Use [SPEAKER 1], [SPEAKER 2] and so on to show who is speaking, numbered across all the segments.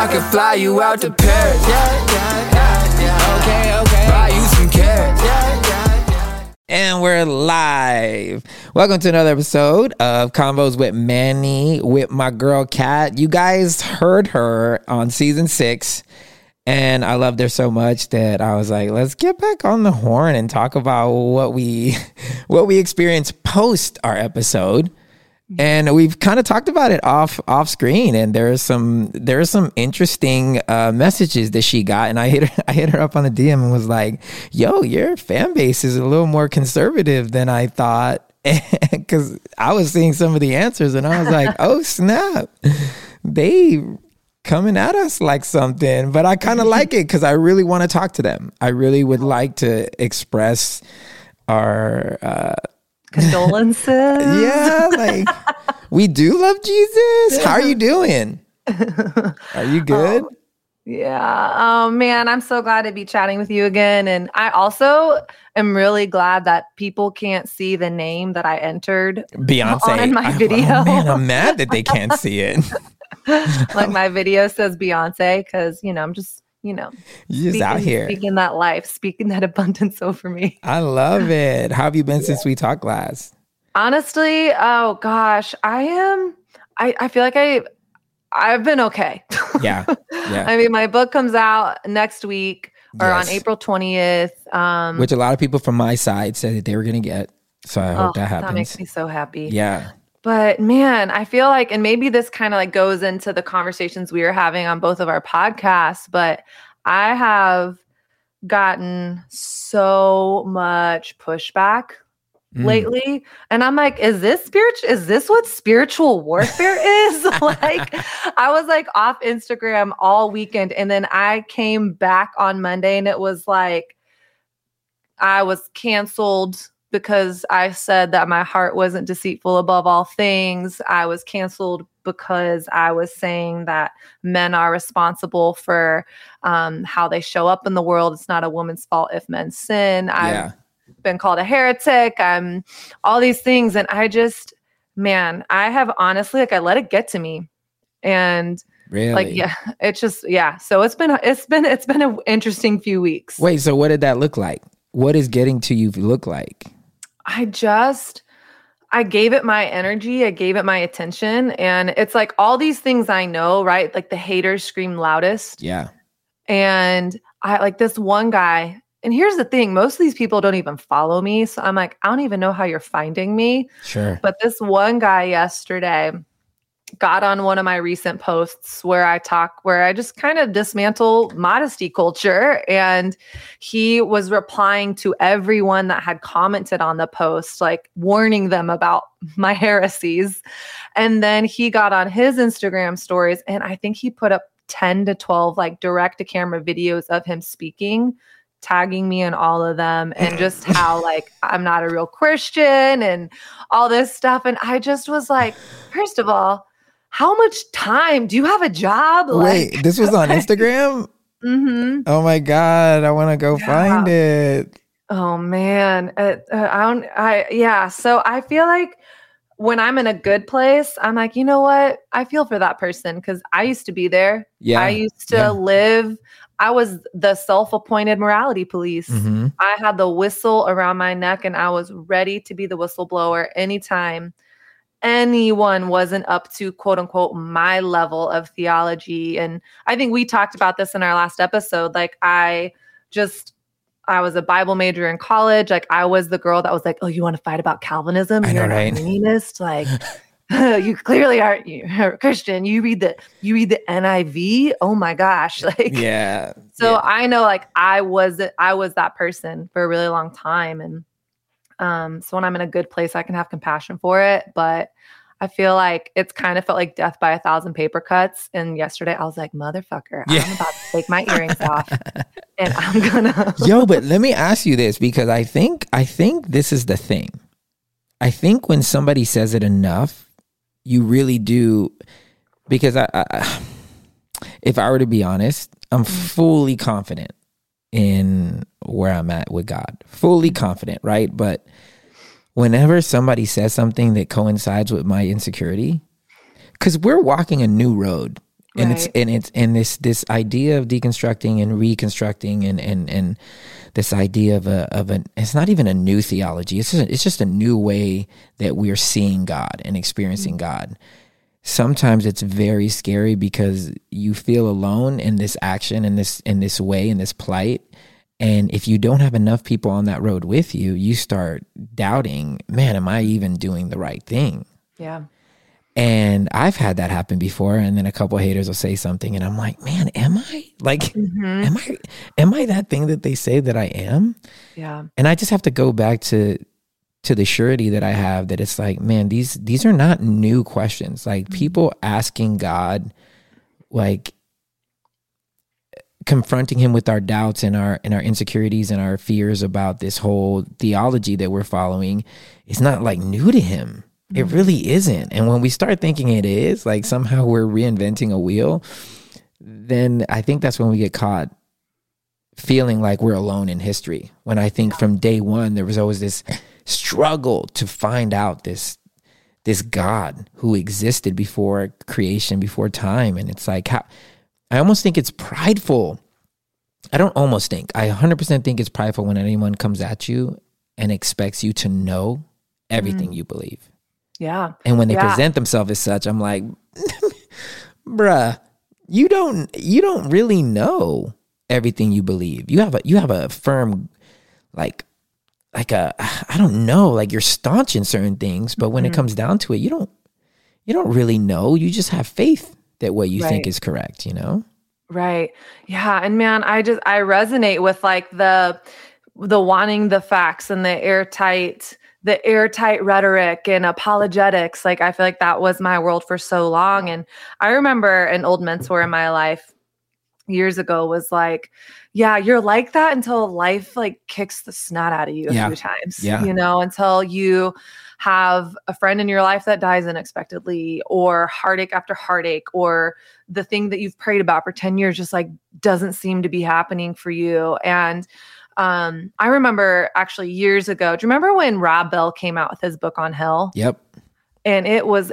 [SPEAKER 1] I can fly you out to Paris. Okay. Buy you some carrots.
[SPEAKER 2] And we're live. Welcome to another episode of Convos with Manny with my girl Kat. You guys heard her on season 6. And I loved her so much that I was like, let's get back on the horn and talk about what we experienced post our episode. And we've kind of talked about it off screen, and there are some interesting messages that she got, and I hit her up on the DM and was like, "Yo, your fan base is a little more conservative than I thought," because I was seeing some of the answers, and I was like, "Oh snap, they coming at us like something." But I kind of like it because I really want to talk to them. I really would like to express our
[SPEAKER 3] condolences.
[SPEAKER 2] Yeah, like we do love Jesus. How are you doing? Are you good?
[SPEAKER 3] Yeah. Oh man, I'm so glad to be chatting with you again. And I also am really glad that people can't see the name that I entered
[SPEAKER 2] Beyonce
[SPEAKER 3] on my video.
[SPEAKER 2] Oh, man, I'm mad that they can't see it.
[SPEAKER 3] Like my video says Beyonce because, I'm just,
[SPEAKER 2] you're just out here.
[SPEAKER 3] Speaking that life, speaking that abundance over me.
[SPEAKER 2] I love it. How have you been since we talked last?
[SPEAKER 3] Honestly, oh gosh, I feel like I've been okay.
[SPEAKER 2] Yeah.
[SPEAKER 3] I mean, my book comes out next week or on April 20th.
[SPEAKER 2] Which a lot of people from my side said that they were going to get. So I hope that happens.
[SPEAKER 3] That makes me so happy.
[SPEAKER 2] Yeah.
[SPEAKER 3] But man, I feel like, and maybe this kind of like goes into the conversations we were having on both of our podcasts, but I have gotten so much pushback lately. And I'm like, is this what spiritual warfare is? Like, I was like off Instagram all weekend. And then I came back on Monday and it was like, I was canceled because I said that my heart wasn't deceitful above all things. I was canceled because I was saying that men are responsible for how they show up in the world. It's not a woman's fault if men sin. I've been called a heretic. I'm all these things. And I have honestly, I let it get to me. And
[SPEAKER 2] really,
[SPEAKER 3] it's just, So it's been an interesting few weeks.
[SPEAKER 2] Wait, so what did that look like? What is getting to you look like?
[SPEAKER 3] I gave it my energy. I gave it my attention. And it's like all these things I know, right? Like the haters scream loudest.
[SPEAKER 2] Yeah.
[SPEAKER 3] And I like this one guy. And here's the thing. Most of these people don't even follow me. So I'm like, I don't even know how you're finding me.
[SPEAKER 2] Sure.
[SPEAKER 3] But this one guy yesterday got on one of my recent posts where I just kind of dismantle modesty culture. And he was replying to everyone that had commented on the post, like warning them about my heresies. And then he got on his Instagram stories and I think he put up 10 to 12 like direct to camera videos of him speaking, tagging me in all of them, and just how like I'm not a real Christian and all this stuff. And I just was like, first of all, how much time? Do you have a job?
[SPEAKER 2] Wait, this was on Instagram?
[SPEAKER 3] Mm-hmm.
[SPEAKER 2] Oh my God, I want to go find it.
[SPEAKER 3] Oh man. So I feel like when I'm in a good place, I'm like, you know what? I feel for that person because I used to be there.
[SPEAKER 2] Yeah.
[SPEAKER 3] I used to live. I was the self-appointed morality police.
[SPEAKER 2] Mm-hmm.
[SPEAKER 3] I had the whistle around my neck and I was ready to be the whistleblower anytime anyone wasn't up to quote unquote my level of theology. And I think we talked about this in our last episode. Like I was a Bible major in college. Like I was the girl that was like, oh, you want to fight about Calvinism? You're an Arminianist. Like you clearly aren't you're a Christian. You read the NIV. Oh my gosh. Like,
[SPEAKER 2] yeah.
[SPEAKER 3] So I know like I was that person for a really long time. And so when I'm in a good place, I can have compassion for it. But I feel like it's kind of felt like death by 1,000 paper cuts. And yesterday I was like, motherfucker, I'm about to take my earrings off and I'm gonna.
[SPEAKER 2] Yo, but let me ask you this, because I think this is the thing. I think when somebody says it enough, you really do, because if I were to be honest, I'm fully confident in where I'm at with God, fully confident, right? But whenever somebody says something that coincides with my insecurity, because we're walking a new road And this idea of deconstructing and reconstructing and this idea of an it's not even a new theology. It's just a new way that we're seeing God and experiencing God. Sometimes it's very scary because you feel alone in this action, in this way, in this plight. And if you don't have enough people on that road with you, you start doubting, man, am I even doing the right thing?
[SPEAKER 3] Yeah.
[SPEAKER 2] And I've had that happen before, and then a couple of haters will say something, and I'm like, "Man, am I am I that thing that they say that I am?"
[SPEAKER 3] Yeah.
[SPEAKER 2] And I just have to go back to the surety that I have that it's like, man, these are not new questions. Like people asking God, like confronting Him with our doubts and our insecurities and our fears about this whole theology that we're following, is not like new to Him. It really isn't. And when we start thinking it is, like somehow we're reinventing a wheel, then I think that's when we get caught feeling like we're alone in history. When I think from day one, there was always this struggle to find out this God who existed before creation, before time. And it's like, I almost think it's prideful. I don't almost think. I 100% think it's prideful when anyone comes at you and expects you to know everything you believe.
[SPEAKER 3] Yeah.
[SPEAKER 2] And when they present themselves as such, I'm like, bruh, you don't really know everything you believe. You have a firm, like I don't know, like you're staunch in certain things, but when it comes down to it, you don't really know. You just have faith that what you think is correct, you know?
[SPEAKER 3] Right. Yeah. And man, I resonate with like the wanting the facts and the airtight rhetoric and apologetics. Like, I feel like that was my world for so long. And I remember an old mentor in my life years ago was like, yeah, you're like that until life like kicks the snot out of you a few times, you know, until you have a friend in your life that dies unexpectedly, or heartache after heartache, or the thing that you've prayed about for 10 years just like doesn't seem to be happening for you. And I remember actually years ago, do you remember when Rob Bell came out with his book on hell?
[SPEAKER 2] Yep.
[SPEAKER 3] And it was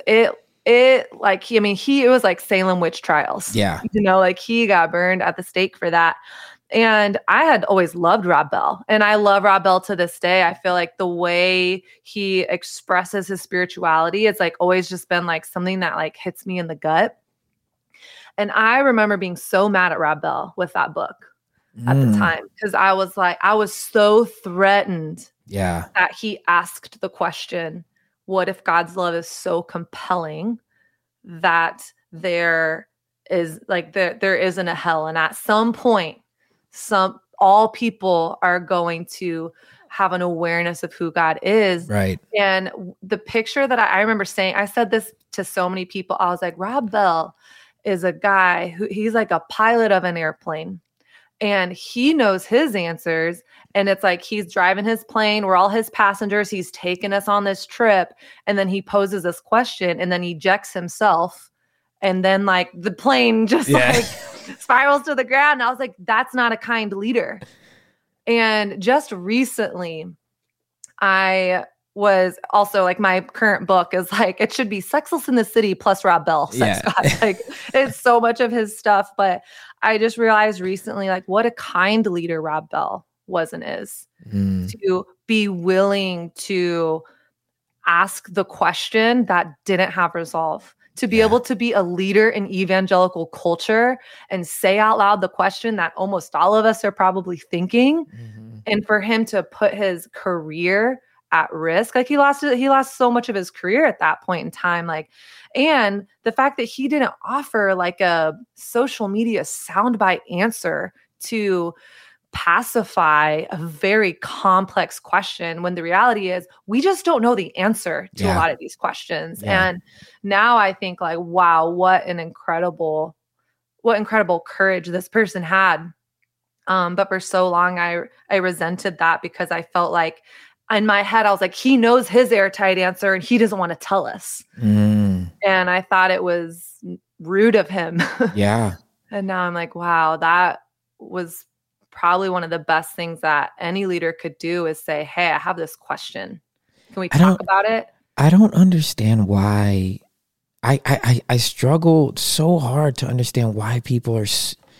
[SPEAKER 3] like Salem witch trials.
[SPEAKER 2] Yeah.
[SPEAKER 3] You know, like he got burned at the stake for that. And I had always loved Rob Bell, and I love Rob Bell to this day. I feel like the way he expresses his spirituality, it's like always just been like something that like hits me in the gut. And I remember being so mad at Rob Bell with that book at the time, because I was so threatened that he asked the question, what if God's love is so compelling that there isn't a hell, and at some point all people are going to have an awareness of who God is.
[SPEAKER 2] Right.
[SPEAKER 3] And the picture that I remember saying, I said this to so many people. I was like, Rob Bell is a guy he's like a pilot of an airplane, and he knows his answers. And it's like, he's driving his plane. We're all his passengers. He's taking us on this trip. And then he poses this question, and then ejects himself. And then like the plane just like spirals to the ground. And I was like, that's not a kind leader. And just recently, I was also like, my current book is like, it should be Sexless in the City plus Rob Bell. Like it's so much of his stuff. But I just realized recently, like what a kind leader Rob Bell was and is, to be willing to ask the question that didn't have resolve, to be able to be a leader in evangelical culture and say out loud the question that almost all of us are probably thinking. And for him to put his career at risk, like he lost so much of his career at that point in time. Like, and the fact that he didn't offer like a social media soundbite answer to pacify a very complex question, when the reality is we just don't know the answer to a lot of these questions. And now I think like, wow, what incredible courage this person had. But for so long, I resented that, because I felt like in my head, I was like, he knows his airtight answer and he doesn't want to tell us. And I thought it was rude of him.
[SPEAKER 2] Yeah.
[SPEAKER 3] And now I'm like, wow, that was probably one of the best things that any leader could do, is say, hey, I have this question. Can we talk about it?
[SPEAKER 2] I don't understand why I struggled so hard to understand why people are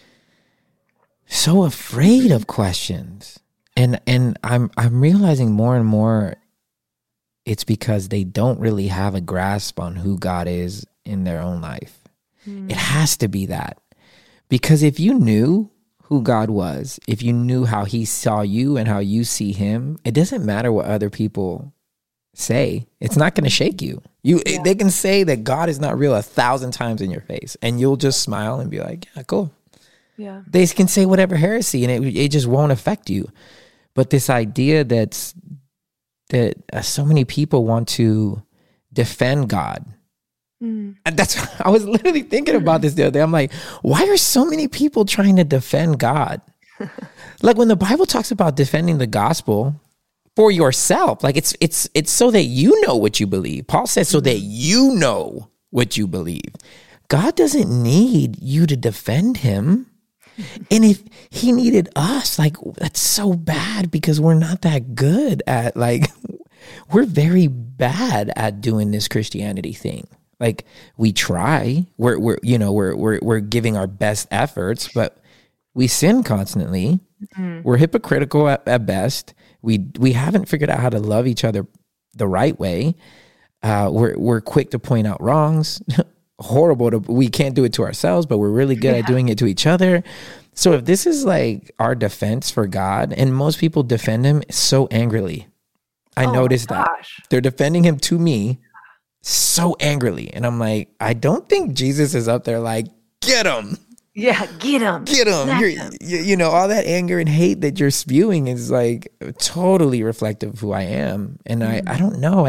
[SPEAKER 2] so afraid of questions. And I'm realizing more and more it's because they don't really have a grasp on who God is in their own life. It has to be that. Because if you knew who God was, if you knew how he saw you and how you see him, it doesn't matter what other people say. It's not going to shake you. They can say that God is not real 1,000 times in your face, and you'll just smile and be like, yeah, cool.
[SPEAKER 3] Yeah.
[SPEAKER 2] They can say whatever heresy, and it just won't affect you. But this idea that so many people want to defend God. And I was literally thinking about this the other day. I'm like, why are so many people trying to defend God? Like when the Bible talks about defending the gospel for yourself, like it's so that you know what you believe. Paul says so that you know what you believe. God doesn't need you to defend him. And if he needed us, like that's so bad because we're not that good at we're very bad at doing this Christianity thing. Like we try, we're giving our best efforts, but we sin constantly. We're hypocritical at best. We haven't figured out how to love each other the right way. We're quick to point out wrongs. We can't do it to ourselves, but we're really good at doing it to each other. So if this is like our defense for God, and most people defend him so angrily, I noticed that they're defending him to me so angrily. And I'm like, I don't think Jesus is up there like, get him.
[SPEAKER 3] Yeah, get him.
[SPEAKER 2] Get him. You know, all that anger and hate that you're spewing is like totally reflective of who I am. And I don't know.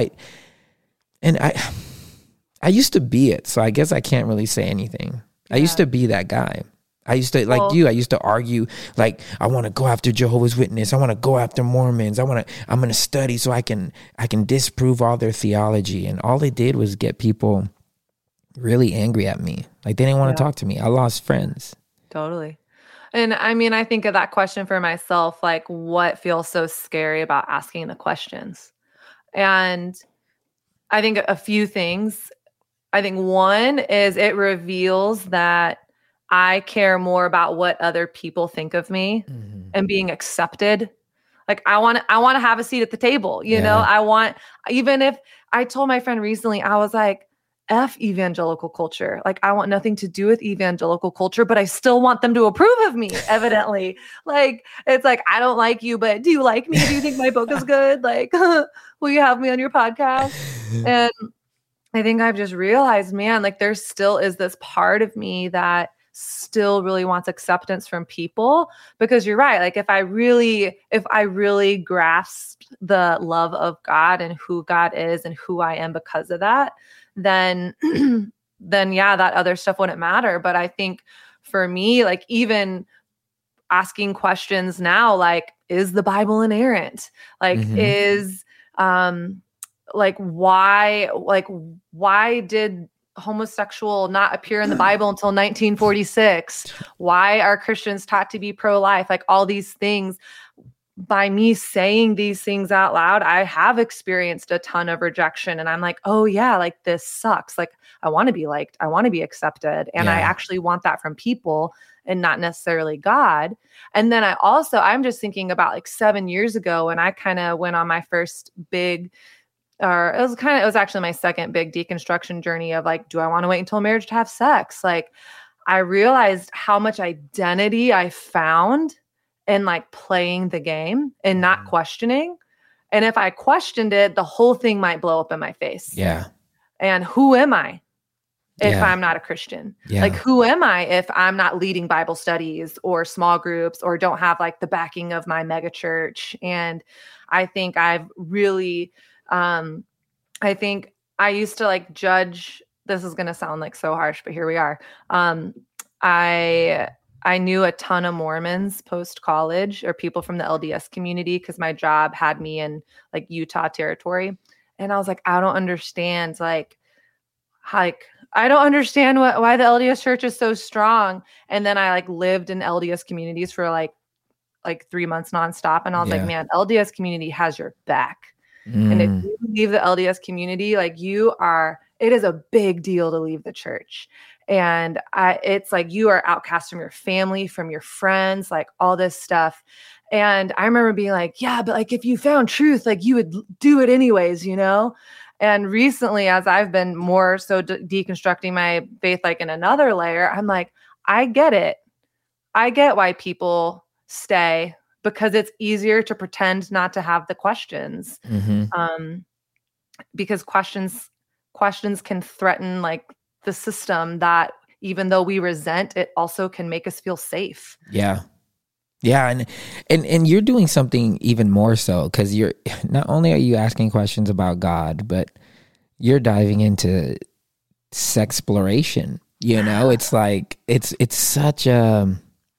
[SPEAKER 2] I used to be it, so I guess I can't really say anything. I used to be that guy. I used to, I used to argue, like, I want to go after Jehovah's Witness. I want to go after Mormons. I'm going to study so I can disprove all their theology. And all it did was get people really angry at me. Like, they didn't want to talk to me. I lost friends.
[SPEAKER 3] Totally. And I mean, I think of that question for myself, like, what feels so scary about asking the questions? And I think a few things. I think one is it reveals that I care more about what other people think of me and being accepted. Like I want to have a seat at the table, you know, even if I told my friend recently, I was like, F evangelical culture. Like I want nothing to do with evangelical culture, but I still want them to approve of me, evidently. Like, it's like, I don't like you, but do you like me? Do you think my book is good? Like, will you have me on your podcast? And I think I've just realized, man, like there still is this part of me that still really wants acceptance from people, because you're right. Like if I really grasped the love of God and who God is and who I am because of that, then yeah, that other stuff wouldn't matter. But I think for me, like even asking questions now, like, is the Bible inerrant? Like is, like why did homosexual not appear in the Bible until 1946? Why are Christians taught to be pro-life? Like all these things. By me saying these things out loud, I have experienced a ton of rejection. And I'm like, oh yeah, like this sucks. Like I want to be liked. I want to be accepted. And I actually want that from people and not necessarily God. And then I'm just thinking about like 7 years ago when I kind of went on my first big, it was actually my second big deconstruction journey of like, do I want to wait until marriage to have sex? Like I realized how much identity I found in like playing the game and not questioning. And if I questioned it, the whole thing might blow up in my face.
[SPEAKER 2] Yeah.
[SPEAKER 3] And who am I if I'm not a Christian?
[SPEAKER 2] Yeah.
[SPEAKER 3] Like, who am I if I'm not leading Bible studies or small groups or don't have like the backing of my mega church? And I think I've really, I think I used to like judge, this is going to sound like so harsh, but here we are. I knew a ton of Mormons post-college or people from the LDS community because my job had me in like Utah territory. And I was like, I don't understand. Like I don't understand why the LDS church is so strong. And then I like lived in LDS communities for like 3 months nonstop. And I was like, man, LDS community has your back. And if you leave the LDS community, like you are it is a big deal to leave the church. And it's like you are outcast from your family, from your friends, like all this stuff. And I remember being like, yeah, but like if you found truth, like you would do it anyways, you know? And recently, as I've been more so deconstructing my faith, like in another layer, I'm like, I get it. I get why people stay, because it's easier to pretend not to have the questions. Because questions can threaten like the system that even though we resent, it also can make us feel safe.
[SPEAKER 2] Yeah. And you're doing something even more so, because you're not only are you asking questions about God, but you're diving into sexploration. You know, it's like it's such a.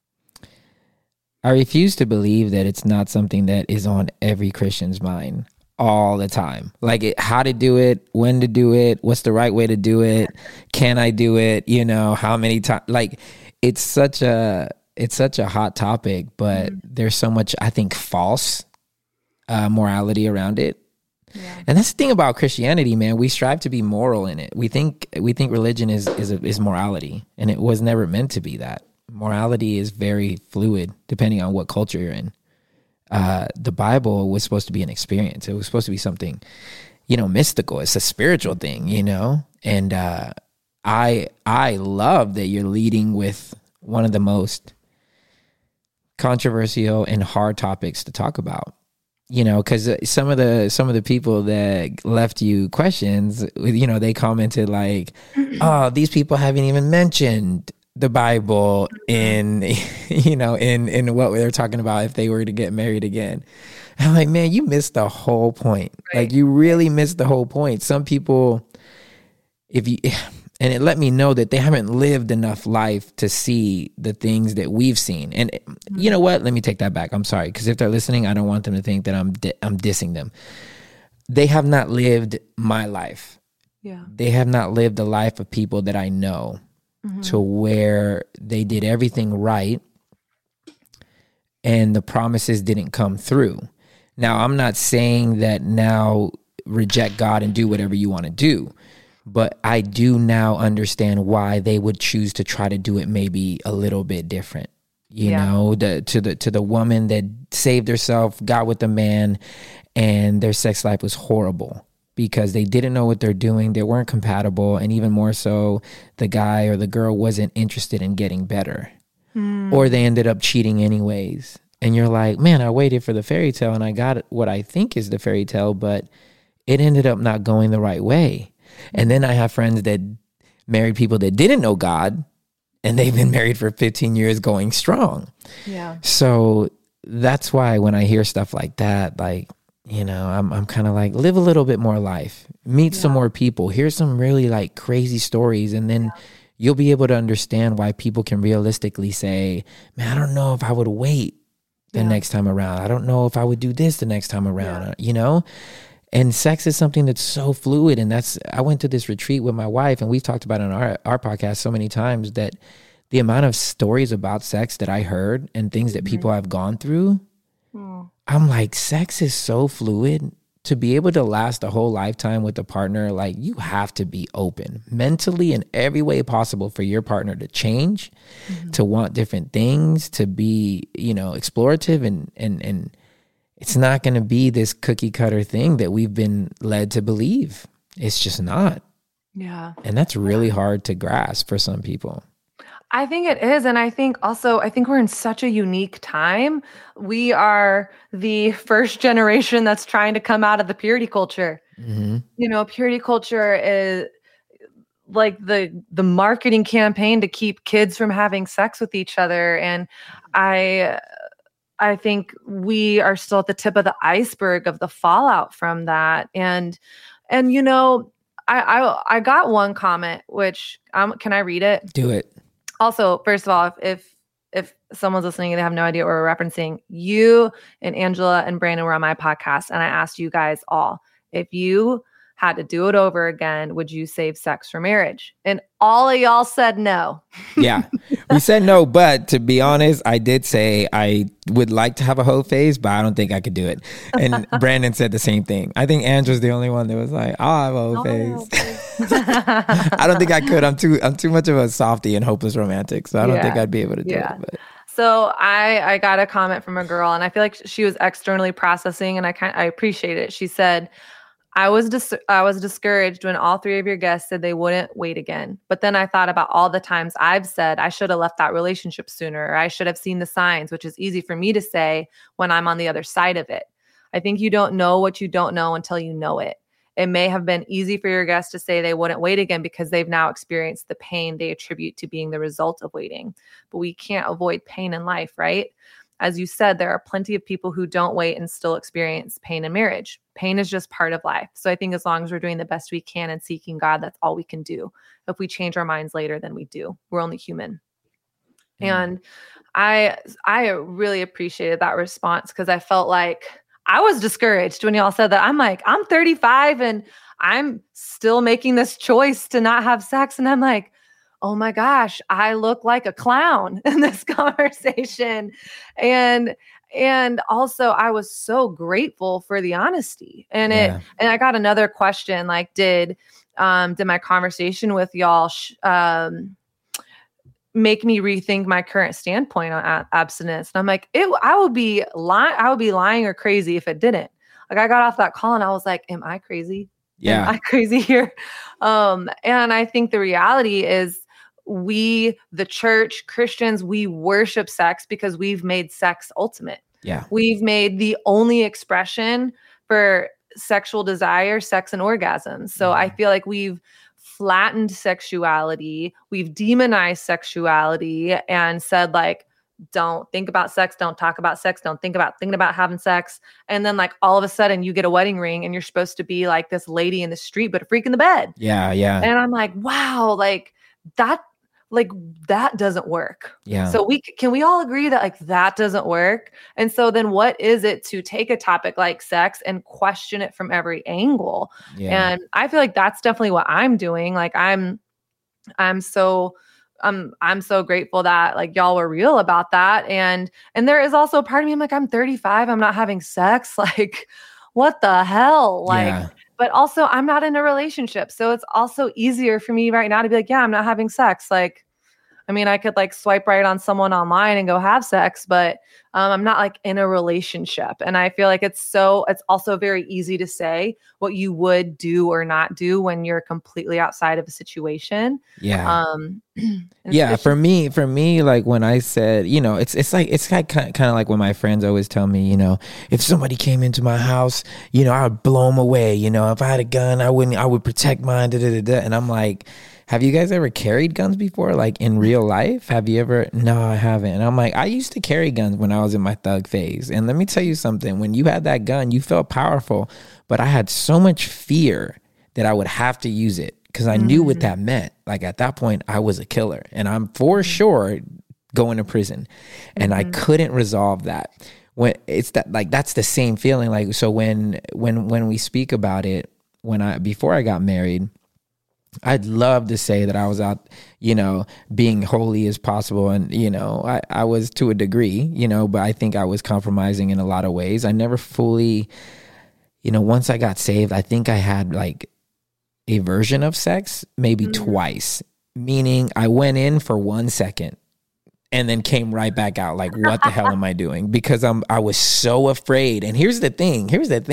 [SPEAKER 2] I refuse to believe that it's not something that is on every Christian's mind all the time. Like how to do it, when to do it, what's the right way to do it, can I do it? You know, how many times? Like it's such a hot topic, but there's so much, I think, false morality around it. Yeah. And that's the thing about Christianity, man. We strive to be moral in it. We think religion is morality, and it was never meant to be that. Morality is very fluid depending on what culture you're in. The Bible was supposed to be an experience. It was supposed to be something, you know, mystical. It's a spiritual thing, you know. And I love that you're leading with one of the most controversial and hard topics to talk about. You know, because some of the people that left you questions, you know, they commented like, "Oh, these people haven't even mentioned the Bible in, you know, in what they're talking about if they were to get married again." I'm like, man, you missed the whole point. Right. Like, you really missed the whole point. Some people, and it let me know that they haven't lived enough life to see the things that we've seen. And you know what? Let me take that back. I'm sorry, because if they're listening, I don't want them to think that I'm dissing them. They have not lived my life. Yeah, they have not lived the life of people that I know. To where they did everything right and the promises didn't come through. Now, I'm not saying that now reject God and do whatever you want to do, but I do now understand why they would choose to try to do it maybe a little bit different. You know, to the woman that saved herself, got with a man, and their sex life was horrible. Because they didn't know what they're doing, they weren't compatible, and even more so, the guy or the girl wasn't interested in getting better. Or they ended up cheating anyways. And you're like, man, I waited for the fairy tale and I got what I think is the fairy tale, but it ended up not going the right way. And then I have friends that married people that didn't know God, and they've been married for 15 years going strong. Yeah. So that's why when I hear stuff like that, like, you know, I'm kind of like, live a little bit more life, meet some more people, hear some really like crazy stories, and then you'll be able to understand why people can realistically say, man, I don't know if I would wait the next time around. I don't know if I would do this the next time around, you know? And sex is something that's so fluid. And I went to this retreat with my wife, and we've talked about it on our podcast so many times, that the amount of stories about sex that I heard and things that people have gone through, I'm like, sex is so fluid. To be able to last a whole lifetime with a partner, like, you have to be open mentally in every way possible for your partner to change, to want different things, to be, you know, explorative, and it's not going to be this cookie cutter thing that we've been led to believe. It's just not. Yeah. And that's really hard to grasp for some people.
[SPEAKER 3] I think it is. And I think we're in such a unique time. We are the first generation that's trying to come out of the purity culture. You know, purity culture is like the marketing campaign to keep kids from having sex with each other. And I think we are still at the tip of the iceberg of the fallout from that. And you know, I got one comment, which can I read it?
[SPEAKER 2] Do it.
[SPEAKER 3] Also, first of all, if someone's listening and they have no idea what we're referencing, you and Angela and Brandon were on my podcast, and I asked you guys all, if you had to do it over again, would you save sex for marriage? And all of y'all said no.
[SPEAKER 2] Yeah, we said no, but to be honest, I did say I would like to have a hoe phase, but I don't think I could do it. And Brandon said the same thing. I think Andrew's the only one that was like, I'll have a hoe phase. I don't think I could. I'm too much of a softie and hopeless romantic, so I don't think I'd be able to do it. But.
[SPEAKER 3] So I got a comment from a girl, and I feel like she was externally processing, and I appreciate it. She said, I was discouraged when all three of your guests said they wouldn't wait again. But then I thought about all the times I've said I should have left that relationship sooner, or I should have seen the signs, which is easy for me to say when I'm on the other side of it. I think you don't know what you don't know until you know it. It may have been easy for your guests to say they wouldn't wait again because they've now experienced the pain they attribute to being the result of waiting. But we can't avoid pain in life, right? As you said, there are plenty of people who don't wait and still experience pain in marriage. Pain is just part of life. So I think as long as we're doing the best we can and seeking God, that's all we can do. If we change our minds later, then we do. We're only human. And I really appreciated that response because I felt like I was discouraged when y'all said that. I'm like, I'm 35 and I'm still making this choice to not have sex. And I'm like, oh my gosh, I look like a clown in this conversation. And also I was so grateful for the honesty. And and I got another question, like, did my conversation with y'all make me rethink my current standpoint on abstinence? And I'm like, I would be lying or crazy if it didn't. Like, I got off that call and I was like, am I crazy?
[SPEAKER 2] Yeah.
[SPEAKER 3] Am I crazy here? And I think the reality is we, the church, Christians, we worship sex because we've made sex ultimate.
[SPEAKER 2] Yeah.
[SPEAKER 3] We've made the only expression for sexual desire, sex and orgasms. So I feel like we've flattened sexuality. We've demonized sexuality and said, like, don't think about sex. Don't talk about sex. Don't think about thinking about having sex. And then, like, all of a sudden you get a wedding ring and you're supposed to be like this lady in the street, but a freak in the bed.
[SPEAKER 2] Yeah. Yeah.
[SPEAKER 3] And I'm like, wow, that doesn't work.
[SPEAKER 2] Yeah.
[SPEAKER 3] So can we all agree that, like, that doesn't work? And so then what is it to take a topic like sex and question it from every angle?
[SPEAKER 2] Yeah.
[SPEAKER 3] And I feel like that's definitely what I'm doing. Like, I'm so grateful that, like, y'all were real about that. And there is also a part of me, I'm like, I'm 35, I'm not having sex. Like, what the hell? Like, but also I'm not in a relationship. So it's also easier for me right now to be like, yeah, I'm not having sex. Like, I mean, I could, like, swipe right on someone online and go have sex, but I'm not, like, in a relationship. And I feel like it's also very easy to say what you would do or not do when you're completely outside of a situation.
[SPEAKER 2] Yeah. Yeah. For me, like, when I said, you know, it's like kind of like when my friends always tell me, you know, if somebody came into my house, you know, I would blow them away. You know, if I had a gun, I would protect mine. And I'm like, have you guys ever carried guns before? Like, in real life? Have you ever? No, I haven't. And I'm like, I used to carry guns when I was in my thug phase. And let me tell you something. When you had that gun, you felt powerful. But I had so much fear that I would have to use it because I knew what that meant. Like, at that point, I was a killer. And I'm for sure going to prison. And I couldn't resolve that. When it's that, like, that's the same feeling. Like, so when we speak about it, before I got married, I'd love to say that I was out, you know, being holy as possible. And, you know, I was to a degree, you know, but I think I was compromising in a lot of ways. I never fully, you know, once I got saved, I think I had, like, a version of sex maybe twice, meaning I went in for 1 second and then came right back out. Like, what the hell am I doing? Because I was so afraid. And here's the thing.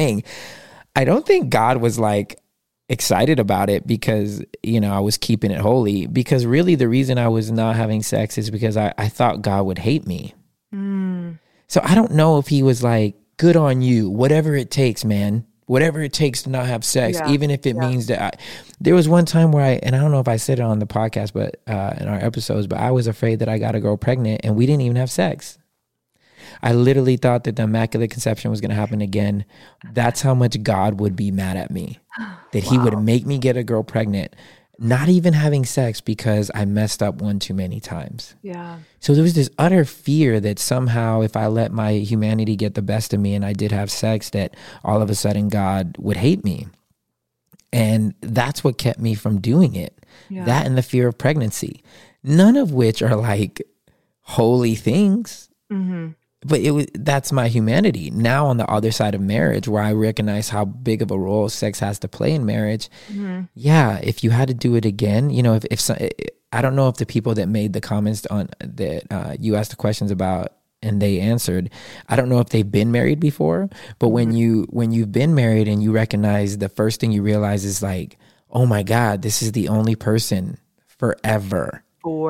[SPEAKER 2] I don't think God was, like, excited about it because, you know, I was keeping it holy, because really the reason I was not having sex is because I thought God would hate me. So I don't know if he was like, good on you, whatever it takes, man, whatever it takes to not have sex, even if it means that there was one time where and I don't know if I said it on the podcast, but in our episodes, but I was afraid that I got a girl pregnant and we didn't even have sex. I literally thought that the Immaculate Conception was going to happen again. That's how much God would be mad at me, that he would make me get a girl pregnant, not even having sex because I messed up one too many times.
[SPEAKER 3] Yeah.
[SPEAKER 2] So there was this utter fear that somehow if I let my humanity get the best of me and I did have sex, that all of a sudden God would hate me. And that's what kept me from doing it.
[SPEAKER 3] Yeah.
[SPEAKER 2] That and the fear of pregnancy, none of which are like holy things. But that's my humanity. Now on the other side of marriage, where I recognize how big of a role sex has to play in marriage. Yeah, if you had to do it again, you know, I don't know if the people that made the comments on that you asked the questions about and they answered, I don't know if they've been married before, but when you've been married and you recognize, the first thing you realize is like, oh my God, this is the only person forever.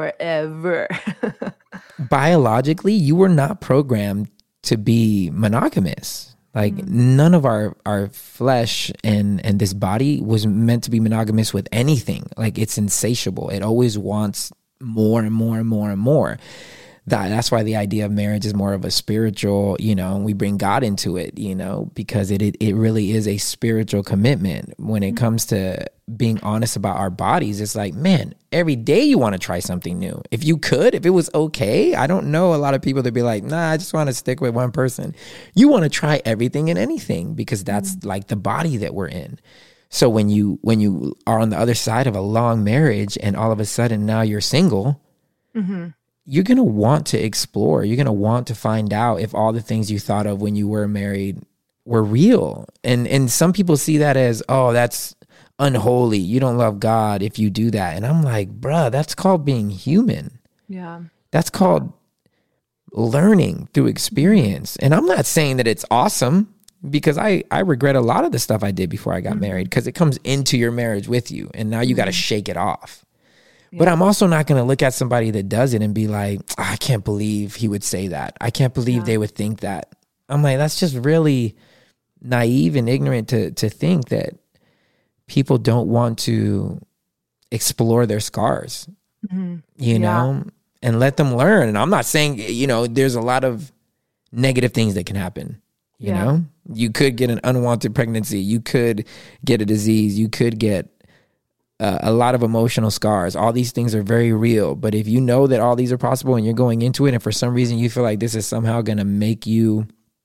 [SPEAKER 2] Biologically, you were not programmed to be monogamous. Like none of our flesh and this body was meant to be monogamous with anything. Like it's insatiable. It always wants more and more and more and more. That's why the idea of marriage is more of a spiritual, you know, we bring God into it, you know, because it really is a spiritual commitment. When it comes to being honest about our bodies, it's like, man, every day you want to try something new. If it was okay, I don't know a lot of people that be like, nah, I just want to stick with one person. You want to try everything and anything because that's like the body that we're in. So when you are on the other side of a long marriage and all of a sudden now you're single, you're going to want to explore. You're going to want to find out if all the things you thought of when you were married were real. And some people see that as, oh, that's unholy. You don't love God if you do that. And I'm like, bruh, that's called being human.
[SPEAKER 3] Yeah.
[SPEAKER 2] That's called learning through experience. And I'm not saying that it's awesome, because I regret a lot of the stuff I did before I got married, because it comes into your marriage with you. And now you got to shake it off. But I'm also not going to look at somebody that does it and be like, I can't believe he would say that. I can't believe they would think that. I'm like, that's just really naive and ignorant to think that people don't want to explore their scars, you know, and let them learn. And I'm not saying, you know, there's a lot of negative things that can happen. You know, you could get an unwanted pregnancy. You could get a disease. You could get a lot of emotional scars. All these things are very real. But if you know that all these are possible and you're going into it, and for some reason you feel like this is somehow going to make you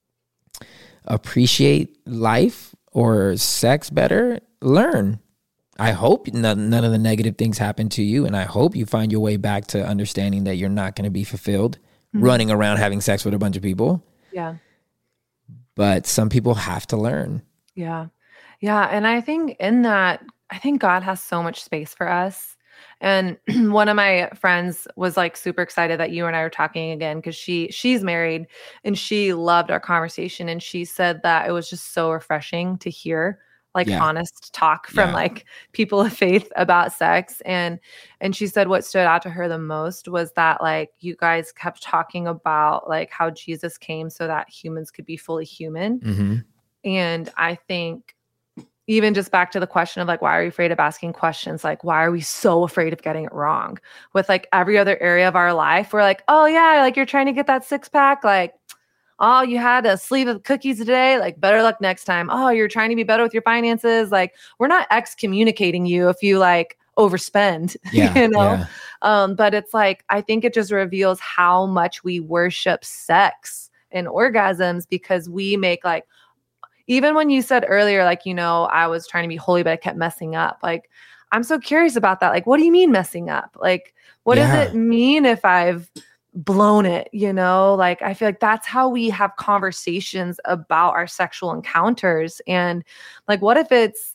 [SPEAKER 2] appreciate life or sex better, learn. I hope none of the negative things happen to you. And I hope you find your way back to understanding that you're not going to be fulfilled running around having sex with a bunch of people.
[SPEAKER 3] Yeah.
[SPEAKER 2] But some people have to learn.
[SPEAKER 3] Yeah. Yeah. And I think God has so much space for us. And one of my friends was like super excited that you and I were talking again, because she's married and she loved our conversation. And she said that it was just so refreshing to hear like honest talk from like people of faith about sex. And she said what stood out to her the most was that like you guys kept talking about like how Jesus came so that humans could be fully human. And I think even just back to the question of like, why are you afraid of asking questions? Like, why are we so afraid of getting it wrong? With like every other area of our life, we're like, oh yeah, like you're trying to get that 6-pack. Like, oh, you had a sleeve of cookies today. Like, better luck next time. Oh, you're trying to be better with your finances. Like, we're not excommunicating you if you like overspend, you know? But it's like, I think it just reveals how much we worship sex and orgasms, because we make like, even when you said earlier, like, you know, I was trying to be holy, but I kept messing up. Like, I'm so curious about that. Like, what do you mean messing up? Like, what does it mean if I've blown it? You know, like, I feel like that's how we have conversations about our sexual encounters. And like, what if it's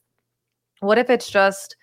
[SPEAKER 3] just,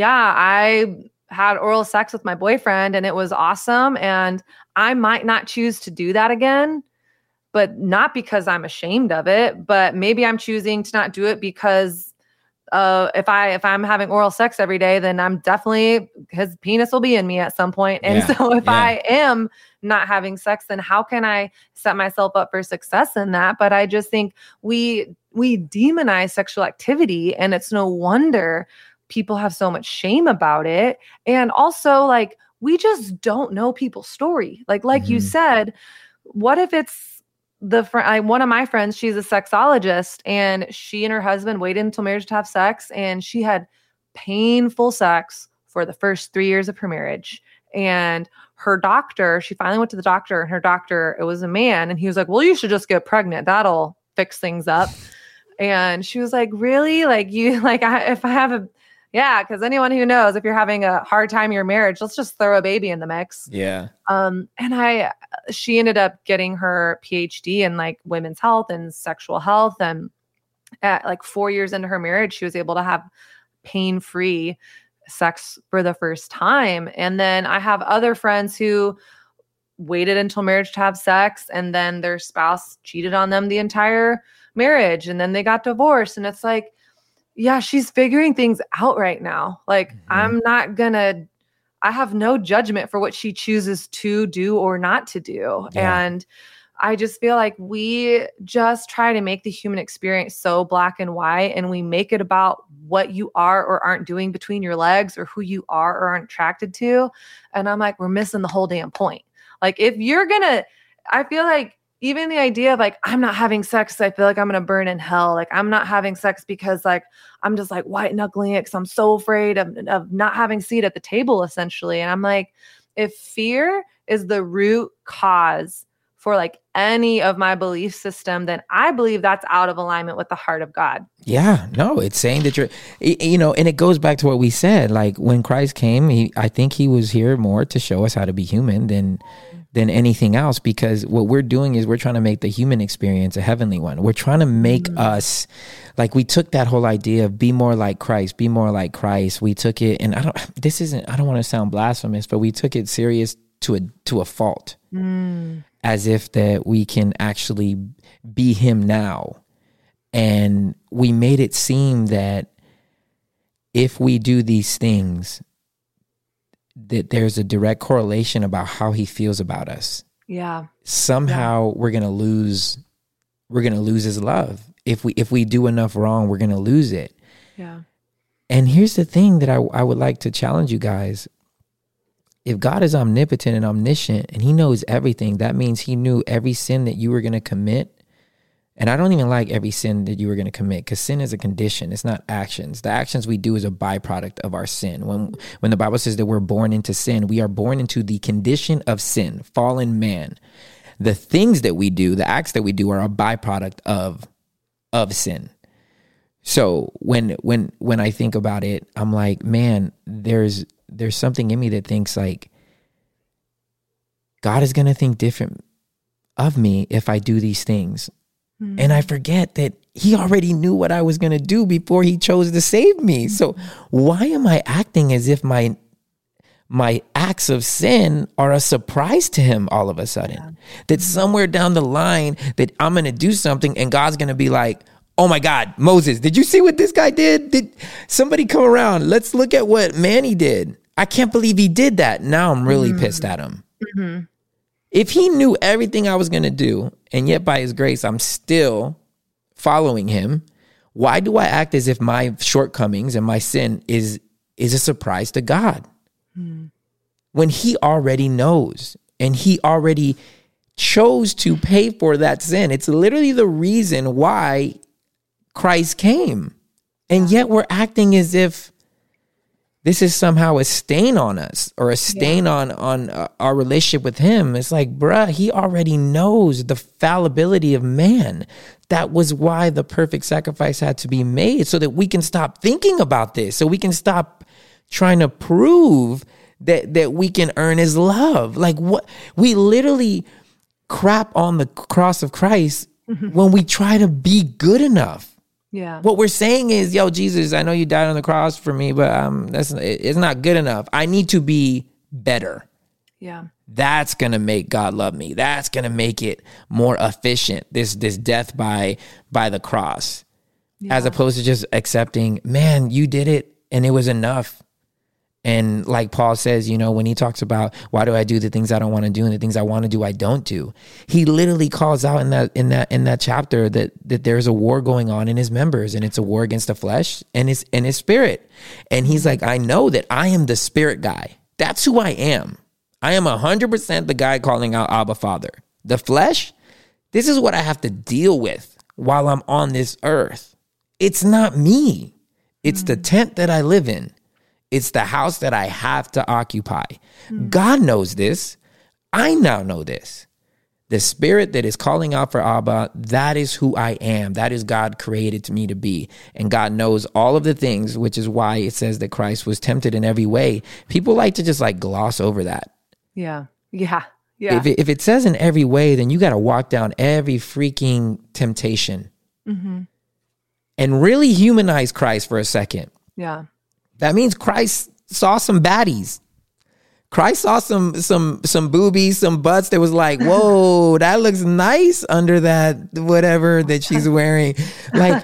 [SPEAKER 3] I had oral sex with my boyfriend and it was awesome. And I might not choose to do that again. But not because I'm ashamed of it, but maybe I'm choosing to not do it because if I'm having oral sex every day, then I'm definitely, his penis will be in me at some point. And so if I am not having sex, then how can I set myself up for success in that? But I just think we demonize sexual activity, and it's no wonder people have so much shame about it. And also like, we just don't know people's story. Like you said, what if it's one of my friends, she's a sexologist, and she and her husband waited until marriage to have sex, and she had painful sex for the first 3 years of her marriage. And her doctor, she finally went to the doctor, and her doctor, it was a man, and he was like, well, you should just get pregnant. That'll fix things up. And she was like, really? Like you, like if I have a, yeah. Cause anyone who knows, if you're having a hard time in your marriage, let's just throw a baby in the mix.
[SPEAKER 2] Yeah.
[SPEAKER 3] And she ended up getting her PhD in like women's health and sexual health. And at like 4 years into her marriage, she was able to have pain-free sex for the first time. And then I have other friends who waited until marriage to have sex, and then their spouse cheated on them the entire marriage, and then they got divorced. And it's like, yeah, she's figuring things out right now. Like, I have no judgment for what she chooses to do or not to do.
[SPEAKER 2] Yeah.
[SPEAKER 3] And I just feel like we just try to make the human experience so black and white, and we make it about what you are or aren't doing between your legs, or who you are or aren't attracted to. And I'm like, we're missing the whole damn point. Like, if you're I feel like even the idea of like, I'm not having sex, I feel like I'm going to burn in hell. Like, I'm not having sex because like, I'm just like white knuckling it because I'm so afraid of not having a seat at the table, essentially. And I'm like, if fear is the root cause for like any of my belief system, then I believe that's out of alignment with the heart of God.
[SPEAKER 2] Yeah, no, it's saying that and it goes back to what we said. Like, when Christ came, I think he was here more to show us how to be human than anything else, because what we're doing is we're trying to make the human experience a heavenly one. We're trying to make us, like, we took that whole idea of be more like Christ, be more like Christ. We took it, and I don't want to sound blasphemous, but we took it serious to a fault, as if that we can actually be him now. And we made it seem that if we do these things, that there's a direct correlation about how he feels about us.
[SPEAKER 3] Yeah.
[SPEAKER 2] Somehow we're going to lose his love. If we do enough wrong, we're going to lose it.
[SPEAKER 3] Yeah.
[SPEAKER 2] And here's the thing that I would like to challenge you guys. If God is omnipotent and omniscient and he knows everything, that means he knew every sin that you were going to commit. And I don't even like every sin that you were going to commit, because sin is a condition. It's not actions. The actions we do is a byproduct of our sin. When the Bible says that we're born into sin, we are born into the condition of sin, fallen man. The things that we do, the acts that we do, are a byproduct of sin. So when I think about it, I'm like, man, there's something in me that thinks like God is going to think different of me if I do these things. And I forget that he already knew what I was going to do before he chose to save me. So why am I acting as if my acts of sin are a surprise to him all of a sudden? Yeah. That somewhere down the line that I'm going to do something and God's going to be like, oh my God, Moses, did you see what this guy did? Did somebody come around? Let's look at what Manny did. I can't believe he did that. Now I'm really pissed at him. Mm-hmm. If he knew everything I was going to do, and yet by his grace, I'm still following him, why do I act as if my shortcomings and my sin is a surprise to God? When he already knows, and he already chose to pay for that sin. It's literally the reason why Christ came. And yet we're acting as if this is somehow a stain on us, or a stain on our relationship with him. It's like, bruh, he already knows the fallibility of man. That was why the perfect sacrifice had to be made, so that we can stop thinking about this, so we can stop trying to prove that we can earn his love. Like, what we literally crap on the cross of Christ when we try to be good enough.
[SPEAKER 3] Yeah.
[SPEAKER 2] What we're saying is, yo, Jesus, I know you died on the cross for me, but it's not good enough. I need to be better.
[SPEAKER 3] Yeah.
[SPEAKER 2] That's going to make God love me. That's going to make it more efficient, this death by the cross, as opposed to just accepting, man, you did it and it was enough. And like Paul says, when he talks about why do I do the things I don't want to do and the things I want to do, I don't do. He literally calls out in that chapter that there's a war going on in his members, and it's a war against the flesh and his spirit. And he's like, I know that I am the spirit guy. That's who I am. I am 100% the guy calling out Abba Father. The flesh, this is what I have to deal with while I'm on this earth. It's not me. It's the tent that I live in. It's the house that I have to occupy. God knows this. I now know this, The spirit that is calling out for Abba, that is who I am. That is God created me to be. And God knows all of the things, which is why it says that Christ was tempted in every way. People like to just like gloss over that.
[SPEAKER 3] Yeah. Yeah.
[SPEAKER 2] If it says in every way, then you got to walk down every freaking temptation and really humanize Christ for a second.
[SPEAKER 3] Yeah.
[SPEAKER 2] That means Christ saw some baddies. Christ saw some boobies, some butts that was like, whoa, that looks nice under that whatever that she's wearing. Like,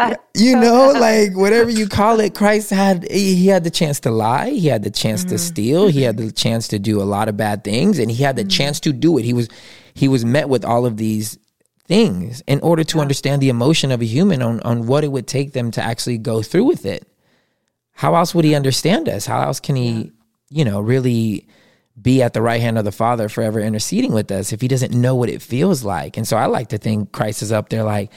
[SPEAKER 2] like whatever you call it, Christ had the chance to lie. He had the chance to steal. He had the chance to do a lot of bad things, and he had the chance to do it. He was met with all of these things in order to understand the emotion of a human on what it would take them to actually go through with it. How else would he understand us? How else can he, really be at the right hand of the Father forever interceding with us if he doesn't know what it feels like? And so I like to think Christ is up there like,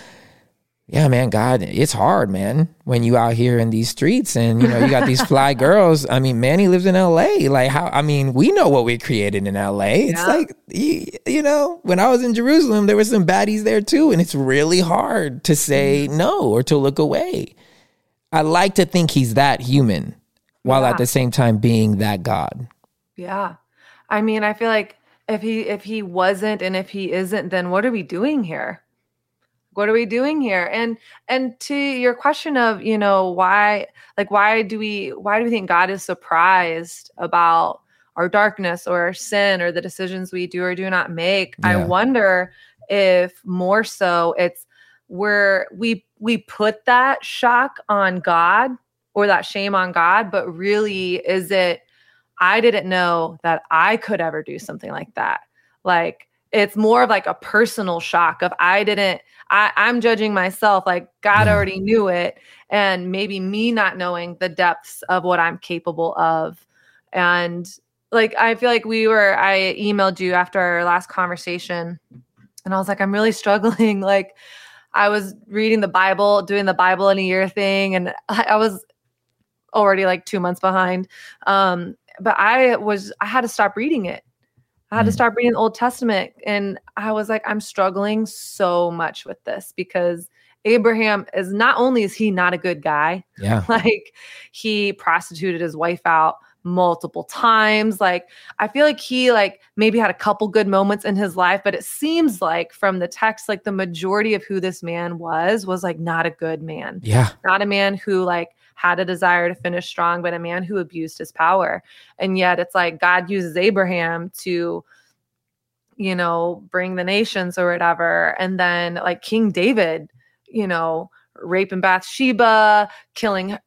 [SPEAKER 2] yeah, man, God, it's hard, man, when you out here in these streets and, you got these fly girls. I mean, Manny lives in LA. Like we know what we created in LA. It's like, when I was in Jerusalem, there were some baddies there too. And it's really hard to say no or to look away. I like to think he's that human while at the same time being that God.
[SPEAKER 3] Yeah. I mean, I feel like if he wasn't and if he isn't, then what are we doing here? What are we doing here? And to your question of, why do we think God is surprised about our darkness or our sin or the decisions we do or do not make? Yeah. I wonder if more so it's where we put that shock on God or that shame on God, but really is it, I didn't know that I could ever do something like that. Like, it's more of like a personal shock of I'm judging myself, like God already knew it. And maybe me not knowing the depths of what I'm capable of. And like, I feel like I emailed you after our last conversation and I was like, I'm really struggling. Like, I was reading the Bible, doing the Bible in a year thing. And I was already like 2 months behind. But I had to stop reading it. I had to stop reading the Old Testament. And I was like, I'm struggling so much with this because Abraham is he not a good guy. Yeah. Like, he prostituted his wife out multiple times. Like, I feel like he maybe had a couple good moments in his life, but it seems like from the text, like the majority of who this man was like not a good man. Yeah. Not a man who had a desire to finish strong, but a man who abused his power. And yet it's like God uses Abraham to, bring the nations or whatever. And then like King David, raping Bathsheba, killing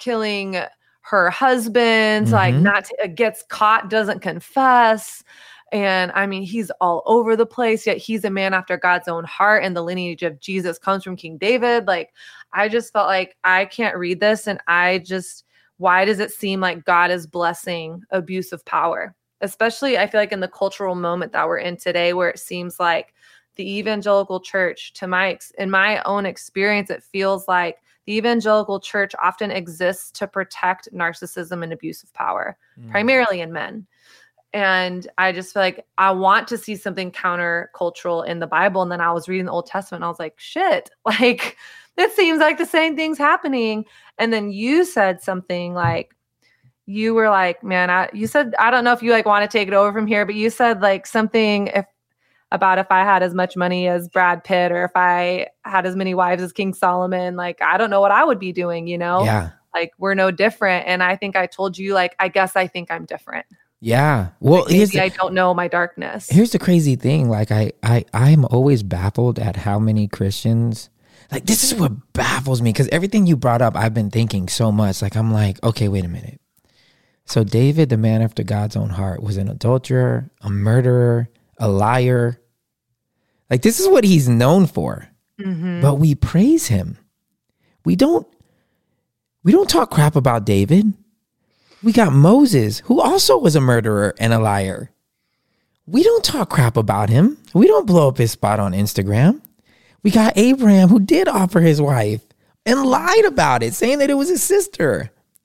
[SPEAKER 3] her husband, gets caught, doesn't confess. And I mean, he's all over the place, yet he's a man after God's own heart. And the lineage of Jesus comes from King David. Like, I just felt like I can't read this. And why does it seem like God is blessing abuse of power? Especially, I feel like in the cultural moment that we're in today, where it seems like the evangelical church, in my own experience, it feels like the evangelical church often exists to protect narcissism and abuse of power, primarily in men. And I just feel like I want to see something countercultural in the Bible. And then I was reading the Old Testament and I was like, shit, like, it seems like the same thing's happening. And then you said something like, you were like, man, you said, I don't know if you want to take it over from here, but you said like something about if I had as much money as Brad Pitt or if I had as many wives as King Solomon, like, I don't know what I would be doing, Yeah. Like, we're no different. And I think I told you, like, I guess I think I'm different.
[SPEAKER 2] Yeah. Well,
[SPEAKER 3] maybe I don't know my darkness.
[SPEAKER 2] Here's the crazy thing. Like, I'm always baffled at how many Christians, like, this is what baffles me, because everything you brought up, I've been thinking so much. Like, I'm like, okay, wait a minute. So David, the man after God's own heart, was an adulterer, a murderer, a liar. Like, this is what he's known for. Mm-hmm. But we praise him. We don't talk crap about David. We got Moses, who also was a murderer and a liar. We don't talk crap about him. We don't blow up his spot on Instagram. We got Abraham, who did offer his wife and lied about it, saying that it was his sister.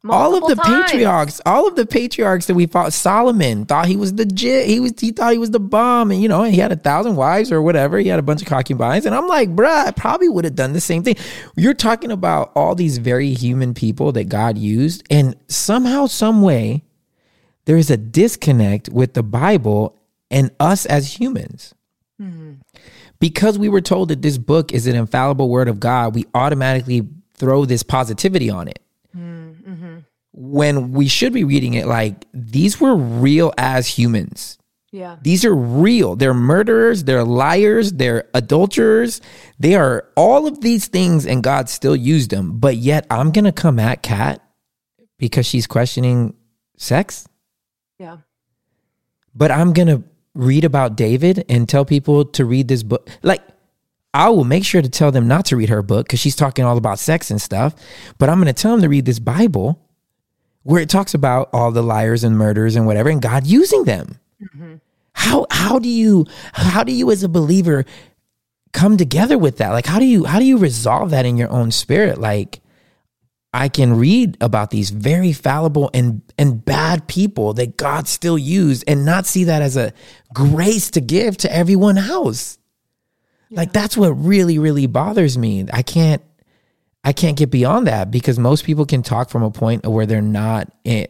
[SPEAKER 2] All of the
[SPEAKER 3] times.
[SPEAKER 2] patriarchs that we fought, Solomon thought he was legit. He thought he was the bomb, and he had 1,000 wives or whatever. He had a bunch of concubines, and I'm like, bruh, I probably would have done the same thing. You're talking about all these very human people that God used, and somehow, some way, there is a disconnect with the Bible and us as humans. Because we were told that this book is an infallible word of God, we automatically throw this positivity on it. When we should be reading it like, these were real as humans.
[SPEAKER 3] Yeah.
[SPEAKER 2] These are real. They're murderers, they're liars, they're adulterers. They are all of these things, and God still used them. But yet I'm going to come at Kat because she's questioning sex.
[SPEAKER 3] Yeah.
[SPEAKER 2] But I'm going to read about David and tell people to read this book. Like, I will make sure to tell them not to read her book because she's talking all about sex and stuff. But I'm going to tell them to read this Bible where it talks about all the liars and murderers and whatever, and God using them. How do you as a believer come together with that? Like, how do you resolve that in your own spirit? Like, I can read about these very fallible and bad people that God still used and not see that as a grace to give to everyone else. Yeah. Like, that's what really, really bothers me. I can't get beyond that because most people can talk from a point where they're not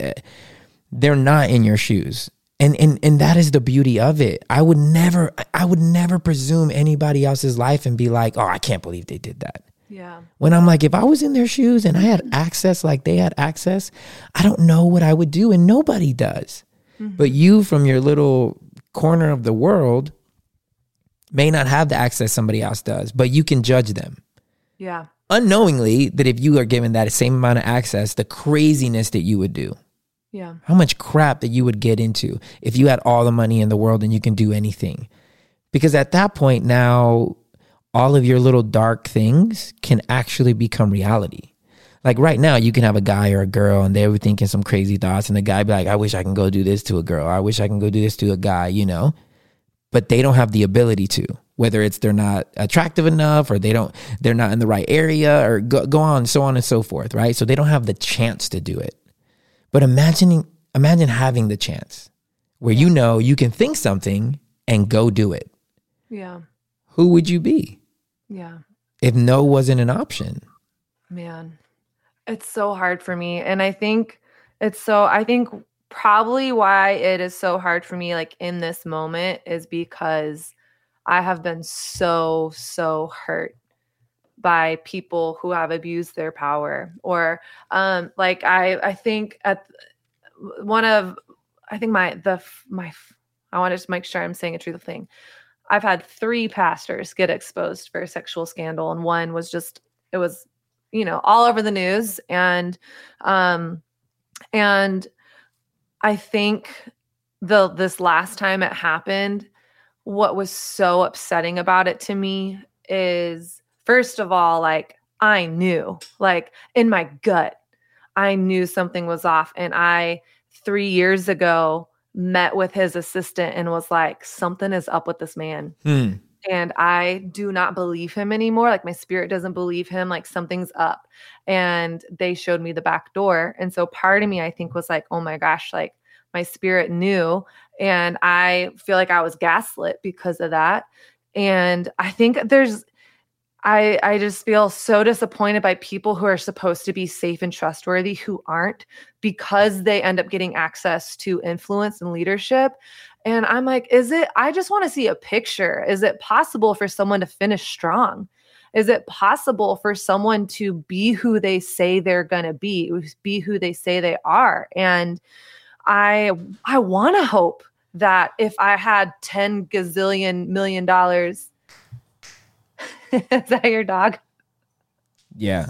[SPEAKER 2] in your shoes. And that is the beauty of it. I would never presume anybody else's life and be like, oh, I can't believe they did that.
[SPEAKER 3] Yeah.
[SPEAKER 2] When I'm like, if I was in their shoes and I had access like they had access, I don't know what I would do, and nobody does. But you, from your little corner of the world, may not have the access somebody else does, but you can judge them.
[SPEAKER 3] Yeah.
[SPEAKER 2] Unknowingly, that if you are given that same amount of access, the craziness that you would do.
[SPEAKER 3] Yeah.
[SPEAKER 2] How much crap that you would get into if you had all the money in the world and you can do anything. Because at that point now, all of your little dark things can actually become reality. Like right now, you can have a guy or a girl and they were thinking some crazy thoughts, and the guy be like, I wish I can go do this to a girl. I wish I can go do this to a guy, but they don't have the ability to, whether it's they're not attractive enough or they're not in the right area, or go on, so on and so forth. Right. So they don't have the chance to do it. But imagine having the chance where you can think something and go do it.
[SPEAKER 3] Yeah.
[SPEAKER 2] Who would you be?
[SPEAKER 3] Yeah.
[SPEAKER 2] If no wasn't an option?
[SPEAKER 3] Man, it's so hard for me. And I think probably why it is so hard for me, like in this moment, is because I have been so hurt by people who have abused their power, or like I think at one of, I think I want to just make sure I'm saying a truthful thing. I've had 3 pastors get exposed for a sexual scandal, and one was it was all over the news, and I think this last time it happened, what was so upsetting about it to me is, first of all, like, I knew, like, in my gut, I knew something was off. And I, 3 years ago, met with his assistant and was like, something is up with this man. And I do not believe him anymore. Like, my spirit doesn't believe him. Like, something's up. And they showed me the back door. And so part of me, I think, was like, oh my gosh, like, my spirit knew. And I feel like I was gaslit because of that. And I think I just feel so disappointed by people who are supposed to be safe and trustworthy who aren't, because they end up getting access to influence and leadership. And I'm like, I just want to see a picture. Is it possible for someone to finish strong? Is it possible for someone to be who they say they're going to be who they say they are? And I want to hope that if I had $10 gazillion million, is that your dog?
[SPEAKER 2] Yeah.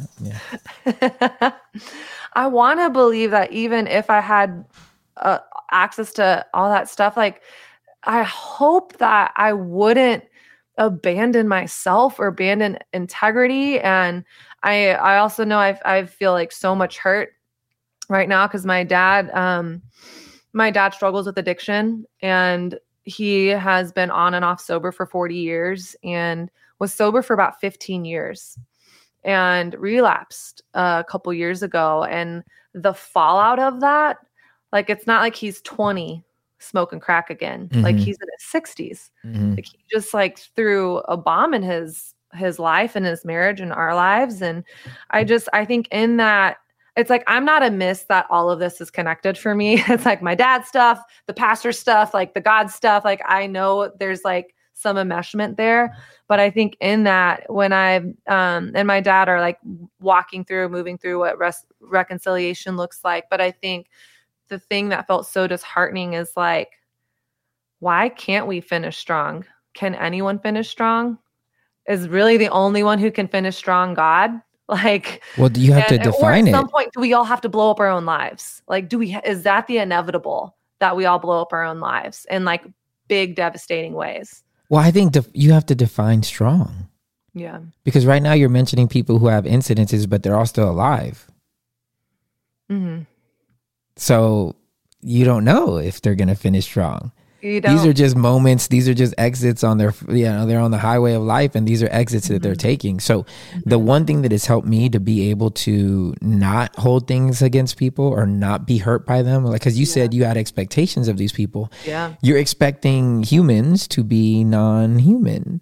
[SPEAKER 3] I want to believe that even if I had access to all that stuff, like, I hope that I wouldn't abandon myself or abandon integrity. And I also know I feel like so much hurt right now because my dad struggles with addiction, and he has been on and off sober for 40 years and was sober for about 15 years and relapsed a couple years ago. And the fallout of that, like, it's not like he's 20 smoking crack again. Like, he's in his 60s. Like, he just like threw a bomb in his life and his marriage and our lives. And I think in that, it's like, I'm not amiss that all of this is connected for me. It's like my dad's stuff, the pastor stuff, like the God stuff. Like, I know there's like some enmeshment there, but I think in that, when I and my dad are like moving through what reconciliation looks like. But I think the thing that felt so disheartening is like, why can't we finish strong? Can anyone finish strong? Is really the only one who can finish strong God? Like,
[SPEAKER 2] well, do you have to define it?
[SPEAKER 3] At some point, do we all have to blow up our own lives? Like, is that the inevitable that we all blow up our own lives in like big, devastating ways?
[SPEAKER 2] Well, I think you have to define strong.
[SPEAKER 3] Yeah.
[SPEAKER 2] Because right now you're mentioning people who have incidences, but they're all still alive.
[SPEAKER 3] Mm-hmm.
[SPEAKER 2] So you don't know if they're going to finish strong. These are just moments. These are just exits on their, they're on the highway of life, and these are exits that they're taking. So the one thing that has helped me to be able to not hold things against people or not be hurt by them, like, because you said you had expectations of these people.
[SPEAKER 3] Yeah.
[SPEAKER 2] You're expecting humans to be non-human.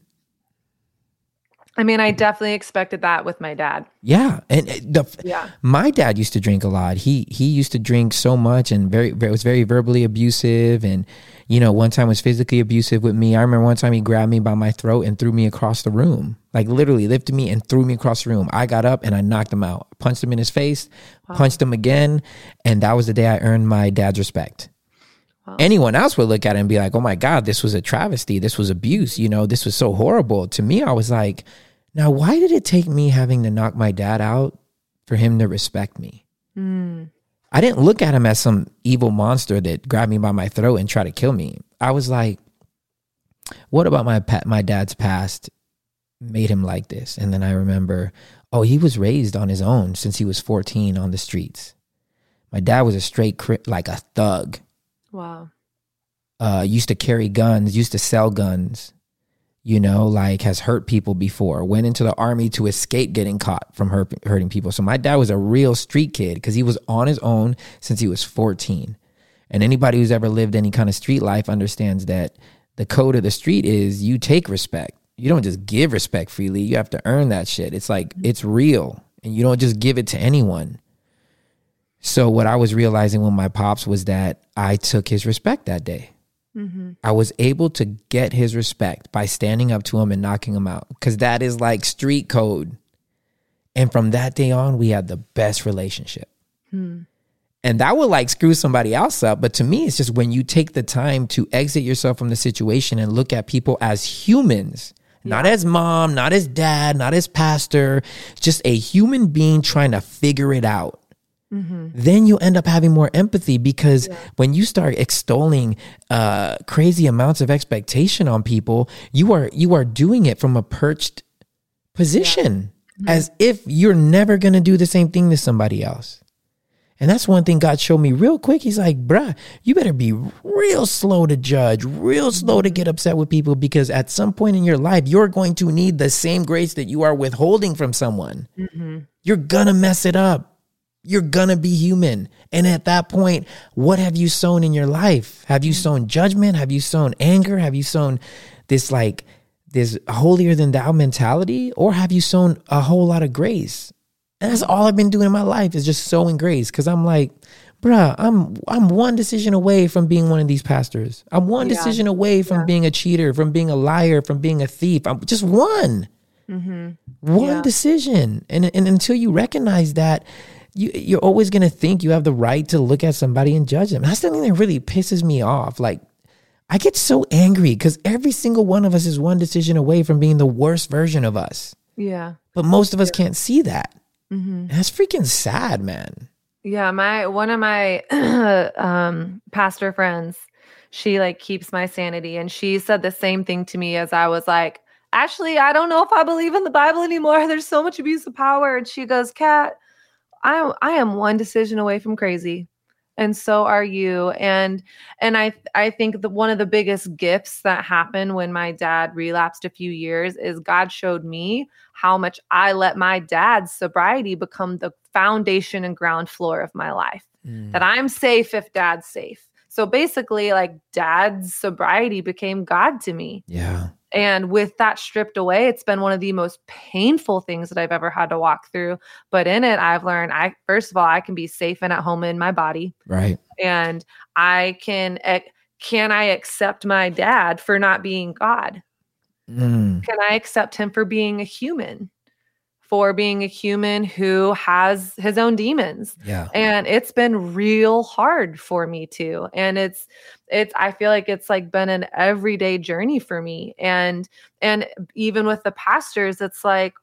[SPEAKER 3] I mean, I definitely expected that with my dad.
[SPEAKER 2] Yeah. And my dad used to drink a lot. He used to drink so much and was very verbally abusive. And, one time was physically abusive with me. I remember one time he grabbed me by my throat and threw me across the room, like literally lifted me and threw me across the room. I got up and I knocked him out, punched him in his face, punched him again. And that was the day I earned my dad's respect. Wow. Anyone else would look at it and be like, oh my God, this was a travesty. This was abuse. This was so horrible. To me, I was like, now, why did it take me having to knock my dad out for him to respect me? I didn't look at him as some evil monster that grabbed me by my throat and tried to kill me. I was like, what about my dad's past made him like this? And then I remember, he was raised on his own since he was 14 on the streets. My dad was a straight, like a thug.
[SPEAKER 3] Wow.
[SPEAKER 2] Used to carry guns, used to sell guns. Has hurt people before, went into the army to escape getting caught from hurting people. So my dad was a real street kid because he was on his own since he was 14. And anybody who's ever lived any kind of street life understands that the code of the street is you take respect. You don't just give respect freely. You have to earn that shit. It's like, it's real, and you don't just give it to anyone. So what I was realizing with my pops was that I took his respect that day. I was able to get his respect by standing up to him and knocking him out, because that is like street code. And from that day on, we had the best relationship. And that would like screw somebody else up. But to me, it's just when you take the time to exit yourself from the situation and look at people as humans, not as mom, not as dad, not as pastor, just a human being trying to figure it out. Then you end up having more empathy, because when you start extolling crazy amounts of expectation on people, you are doing it from a perched position, as if you're never going to do the same thing to somebody else. And that's one thing God showed me real quick. He's like, bruh, you better be real slow to judge, real slow to get upset with people, because at some point in your life, you're going to need the same grace that you are withholding from someone. You're going to mess it up. You're going to be human. And at that point, what have you sown in your life? Have you sown judgment? Have you sown anger? Have you sown this holier than thou mentality? Or have you sown a whole lot of grace? And that's all I've been doing in my life, is just sowing grace. Because I'm like, bruh, I'm one decision away from being one of these pastors. I'm one decision away from being a cheater, from being a liar, from being a thief. I'm just one. One decision. And until you recognize that, you're always going to think you have the right to look at somebody and judge them. That's the thing that really pisses me off. Like, I get so angry because every single one of us is one decision away from being the worst version of us.
[SPEAKER 3] Yeah.
[SPEAKER 2] But most of us can't see that. And that's freaking sad, man.
[SPEAKER 3] Yeah. One of my pastor friends, she like keeps my sanity. And she said the same thing to me as I was like, actually, I don't know if I believe in the Bible anymore. There's so much abuse of power. And she goes, Kat, I am one decision away from crazy, and so are you. And I think one of the biggest gifts that happened when my dad relapsed a few years is God showed me how much I let my dad's sobriety become the foundation and ground floor of my life. That I'm safe if dad's safe. So basically, like, dad's sobriety became God to me.
[SPEAKER 2] Yeah.
[SPEAKER 3] And with that stripped away, it's been one of the most painful things that I've ever had to walk through. But in it, I've learned, first of all, I can be safe and at home in my body.
[SPEAKER 2] Right.
[SPEAKER 3] And I can I accept my dad for not being God? Can I accept him for being a human? For being a human who has his own demons.
[SPEAKER 2] Yeah.
[SPEAKER 3] And it's been real hard for me too. And I feel like it's like been an everyday journey for me. And even with the pastors, it's like,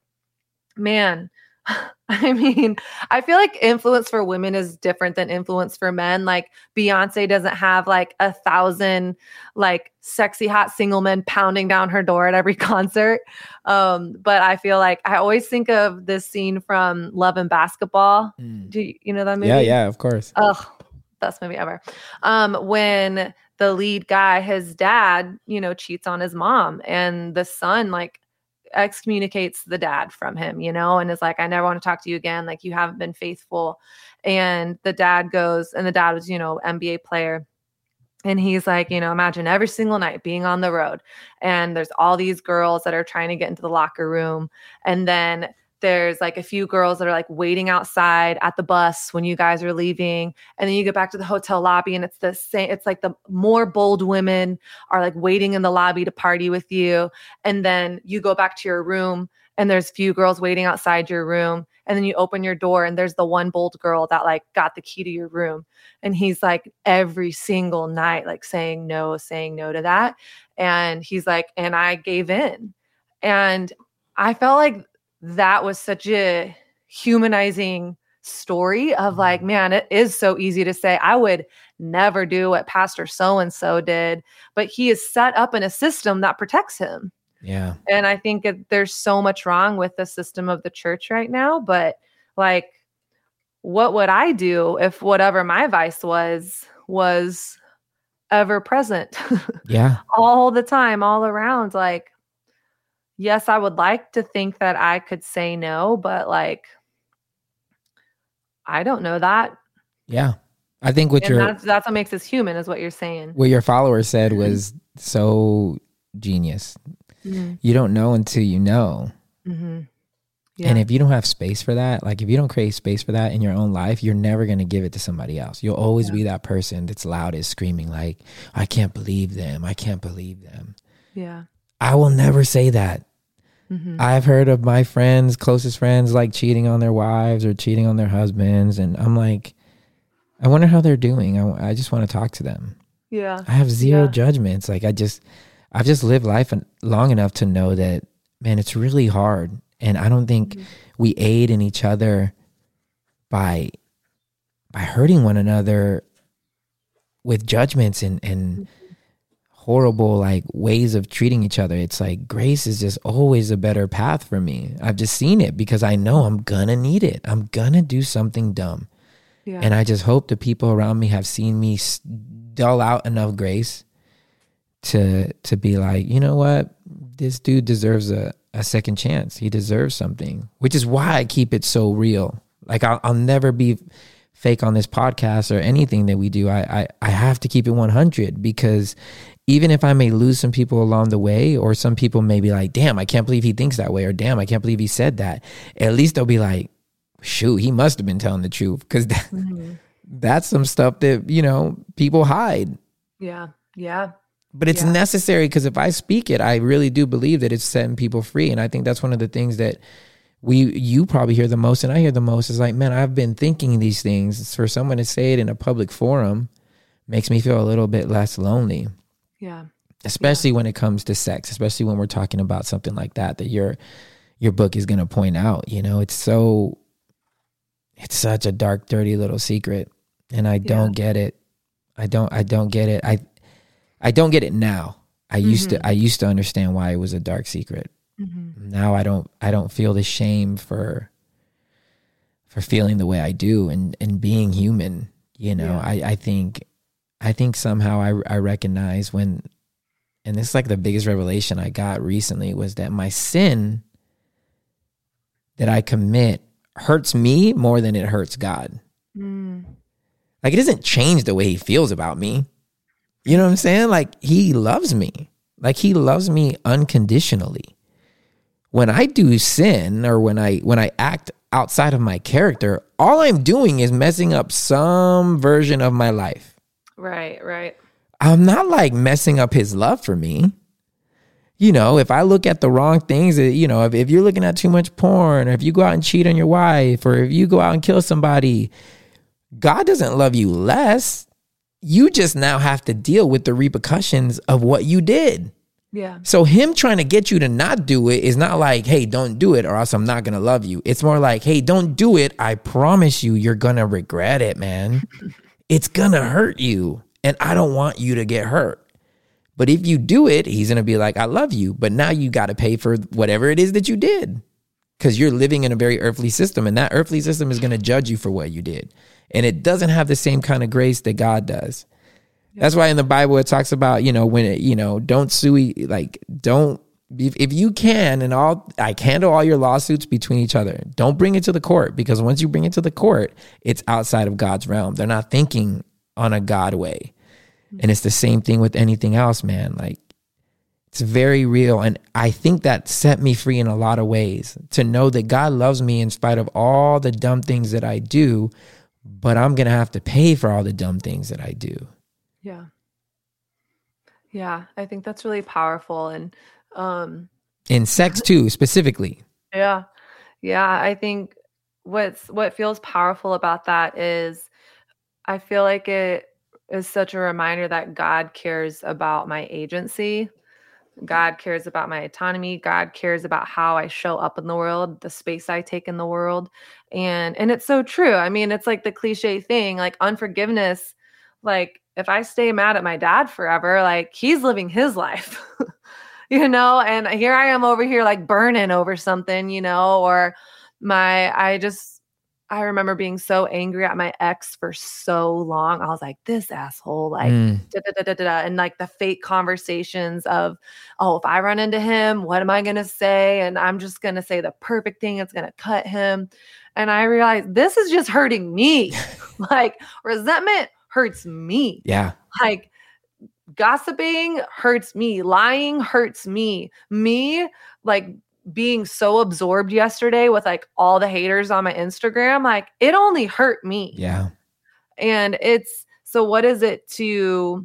[SPEAKER 3] man, I mean, I feel like influence for women is different than influence for men. Like Beyonce doesn't have like 1,000 like sexy hot single men pounding down her door at every concert. But I feel like I always think of this scene from Love and Basketball. Do you know that movie?
[SPEAKER 2] Yeah, of course.
[SPEAKER 3] Oh, best movie ever. When the lead guy, his dad, cheats on his mom, and the son like excommunicates the dad from him, and is like, I never want to talk to you again. Like, you haven't been faithful. And the dad goes, and the dad was, NBA player. And he's like, imagine every single night being on the road, and there's all these girls that are trying to get into the locker room. And then there's like a few girls that are like waiting outside at the bus when you guys are leaving. And then you get back to the hotel lobby, and it's the same. It's like the more bold women are like waiting in the lobby to party with you. And then you go back to your room, and there's few girls waiting outside your room. And then you open your door, and there's the one bold girl that like got the key to your room. And he's like every single night, like saying no to that. And he's like, and I gave in. And I felt like that was such a humanizing story of like, man, it is so easy to say, I would never do what Pastor so-and-so did, but he is set up in a system that protects him.
[SPEAKER 2] Yeah.
[SPEAKER 3] And I think there's so much wrong with the system of the church right now, but like, what would I do if whatever my vice was ever present?
[SPEAKER 2] Yeah.
[SPEAKER 3] All the time, all around. Like, yes, I would like to think that I could say no, but like, I don't know that.
[SPEAKER 2] Yeah. I think
[SPEAKER 3] that's what makes us human, is what you're saying.
[SPEAKER 2] What your follower said was so genius.
[SPEAKER 3] Mm-hmm.
[SPEAKER 2] You don't know until you know.
[SPEAKER 3] Mm-hmm. Yeah.
[SPEAKER 2] And if you don't have space for that, like if you don't create space for that in your own life, you're never going to give it to somebody else. You'll always be that person that's loudest, screaming like, I can't believe them. I can't believe them.
[SPEAKER 3] Yeah.
[SPEAKER 2] I will never say that.
[SPEAKER 3] Mm-hmm.
[SPEAKER 2] I've heard of my friends, closest friends, like cheating on their wives or cheating on their husbands. And I'm like, I wonder how they're doing. I just want to talk to them.
[SPEAKER 3] Yeah.
[SPEAKER 2] I have zero judgments. Like I've just lived life long enough to know that, man, it's really hard. And I don't think we aid in each other by hurting one another with judgments and horrible like ways of treating each other. It's like grace is just always a better path for me. I've just seen it because I know I'm gonna need it. I'm gonna do something dumb. Yeah. And I just hope the people around me have seen me dull out enough grace to be like, you know what? This dude deserves a second chance. He deserves something, which is why I keep it so real. Like I'll never be fake on this podcast or anything that we do. I have to keep it 100 because even if I may lose some people along the way, or some people may be like, damn, I can't believe he thinks that way, or damn, I can't believe he said that. At least they'll be like, shoot, he must have been telling the truth, because that's some stuff that, people hide.
[SPEAKER 3] Yeah. Yeah.
[SPEAKER 2] But it's necessary, because if I speak it, I really do believe that it's setting people free. And I think that's one of the things that you probably hear the most, and I hear the most, is like, man, I've been thinking these things. For someone to say it in a public forum makes me feel a little bit less lonely.
[SPEAKER 3] Yeah.
[SPEAKER 2] Especially when it comes to sex, especially when we're talking about something like that your book is going to point out. It's such a dark, dirty little secret. And I don't get it. I don't get it. I don't get it now. I used to understand why it was a dark secret. Mm-hmm. Now I don't feel the shame for feeling the way I do and being human. I think somehow I recognize when, and this is like the biggest revelation I got recently, was that my sin that I commit hurts me more than it hurts God. Like, it doesn't change the way he feels about me. You know what I'm saying? Like, he loves me. Like, he loves me unconditionally. When I do sin, or when I act outside of my character, all I'm doing is messing up some version of my life.
[SPEAKER 3] Right.
[SPEAKER 2] I'm not like messing up his love for me. You know, if I look at the wrong things, you know, if you're looking at too much porn, or if you go out and cheat on your wife, or if you go out and kill somebody, God doesn't love you less. You just now have to deal with the repercussions of what you did.
[SPEAKER 3] Yeah.
[SPEAKER 2] So him trying to get you to not do it is not like, hey, don't do it or else I'm not going to love you. It's more like, hey, don't do it. I promise you, you're going to regret it, man. It's going to hurt you. And I don't want you to get hurt. But if you do it, he's going to be like, I love you. But now you got to pay for whatever it is that you did, because you're living in a very earthly system, and that earthly system is going to judge you for what you did. And it doesn't have the same kind of grace that God does. That's why in the Bible, it talks about, you know, when it, you know, don't sue, like, don't, if you can, and handle all your lawsuits between each other. Don't bring it to the court, because once you bring it to the court, it's outside of God's realm. They're not thinking on a God way. And it's the same thing with anything else, man. Like, it's very real. And I think that set me free in a lot of ways, to know that God loves me in spite of all the dumb things that I do, but I'm going to have to pay for all the dumb things that I do.
[SPEAKER 3] Yeah. Yeah. I think that's really powerful. And,
[SPEAKER 2] in sex too, specifically.
[SPEAKER 3] yeah. I think what feels powerful about that is, I feel like it is such a reminder that God cares about my agency. God cares about my autonomy. God cares about how I show up in the world, the space I take in the world. And it's so true. I mean, it's like the cliche thing, like unforgiveness. Like, if I stay mad at my dad forever, like, he's living his life, you know, and here I am over here, like, burning over something, you know, or I remember being so angry at my ex for so long. I was like, this asshole, like, and like the fake conversations of, oh, if I run into him, what am I going to say? And I'm just going to say the perfect thing. It's going to cut him. And I realized this is just hurting me. Like, resentment hurts me.
[SPEAKER 2] Yeah.
[SPEAKER 3] Like, gossiping hurts me. Lying hurts me. Like, being so absorbed yesterday with like all the haters on my Instagram, like, it only hurt me.
[SPEAKER 2] Yeah.
[SPEAKER 3] And so what is it to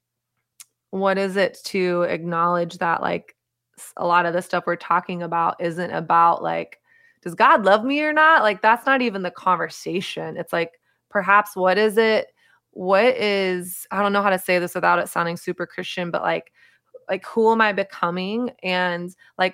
[SPEAKER 3] acknowledge that, like, a lot of the stuff we're talking about isn't about, like, does God love me or not? Like, that's not even the conversation. It's like, perhaps what is, I don't know how to say this without it sounding super Christian, but like, who am I becoming? And like,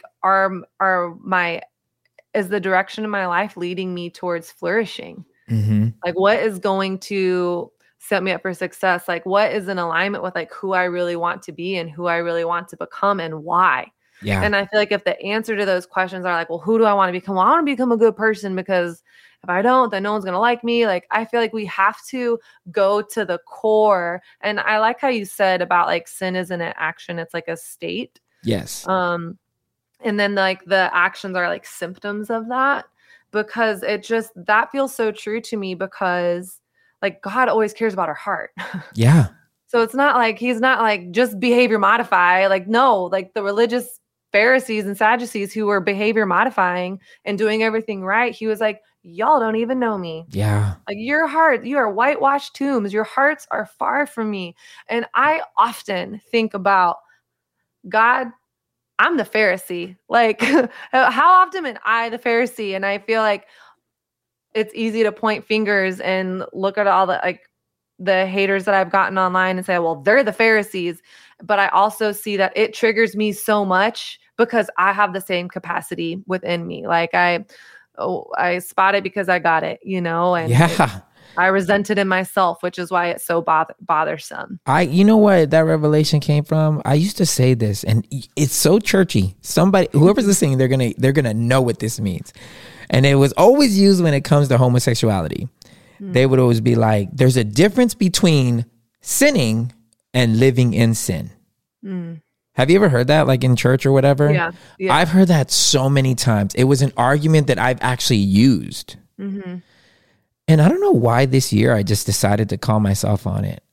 [SPEAKER 3] is the direction of my life leading me towards flourishing? Mm-hmm. Like, what is going to set me up for success? Like, what is in alignment with like who I really want to be and who I really want to become and why? Yeah. And I feel like if the answer to those questions are like, well, who do I want to become? Well, I want to become a good person, because if I don't, then no one's going to like me. Like, I feel like we have to go to the core. And I like how you said about like sin isn't an action. It's like a state.
[SPEAKER 2] Yes.
[SPEAKER 3] And then like the actions are like symptoms of that, because that feels so true to me, because like God always cares about our heart.
[SPEAKER 2] Yeah.
[SPEAKER 3] So it's not like, he's not like just behavior modify. Like, no, like the religious Pharisees and Sadducees who were behavior modifying and doing everything right, he was like, y'all don't even know me. Yeah. Like, your heart, you are whitewashed tombs. Your hearts are far from me. And I often think about, God, I'm the Pharisee. Like, how often am I the Pharisee? And I feel like it's easy to point fingers and look at all the haters that I've gotten online and say, well, they're the Pharisees. But I also see that it triggers me so much because I have the same capacity within me. Like, I spot it because I got it, you know, and I resent it in myself, which is why it's so bothersome. You know what that revelation came from? I used to say this, and it's so churchy. Whoever's listening, they're gonna know what this means. And it was always used when it comes to homosexuality. They would always be like, there's a difference between sinning and living in sin. Have you ever heard that, like in church or whatever? Yeah. I've heard that so many times. It was an argument that I've actually used Mm-hmm.
[SPEAKER 2] And I don't know why this year I just decided to call myself on it.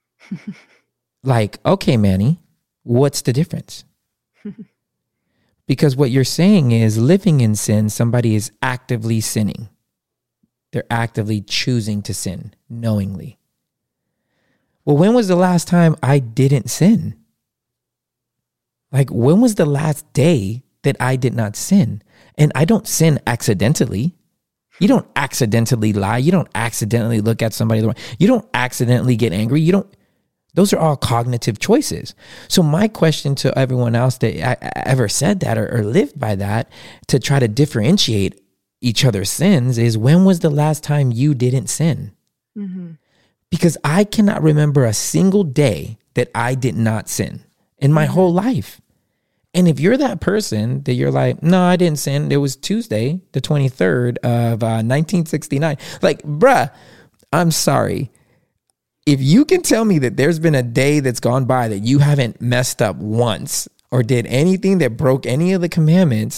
[SPEAKER 2] Like, okay, Manny, what's the difference? Because what you're saying is living in sin, somebody is actively sinning. They're actively choosing to sin knowingly. Well, when was the last time I didn't sin? Like, when was the last day that I did not sin? And I don't sin accidentally. You don't accidentally lie. You don't accidentally look at somebody the wrong. You don't accidentally get angry. Those are all cognitive choices. So my question to everyone else that ever said that or lived by that to try to differentiate each other's sins is, when was the last time you didn't sin?
[SPEAKER 3] Mm-hmm.
[SPEAKER 2] Because I cannot remember a single day that I did not sin in my whole life. And if you're that person that you're like, no, I didn't sin. It was Tuesday, the 23rd of 1969. Like, bruh, I'm sorry. If you can tell me that there's been a day that's gone by that you haven't messed up once or did anything that broke any of the commandments,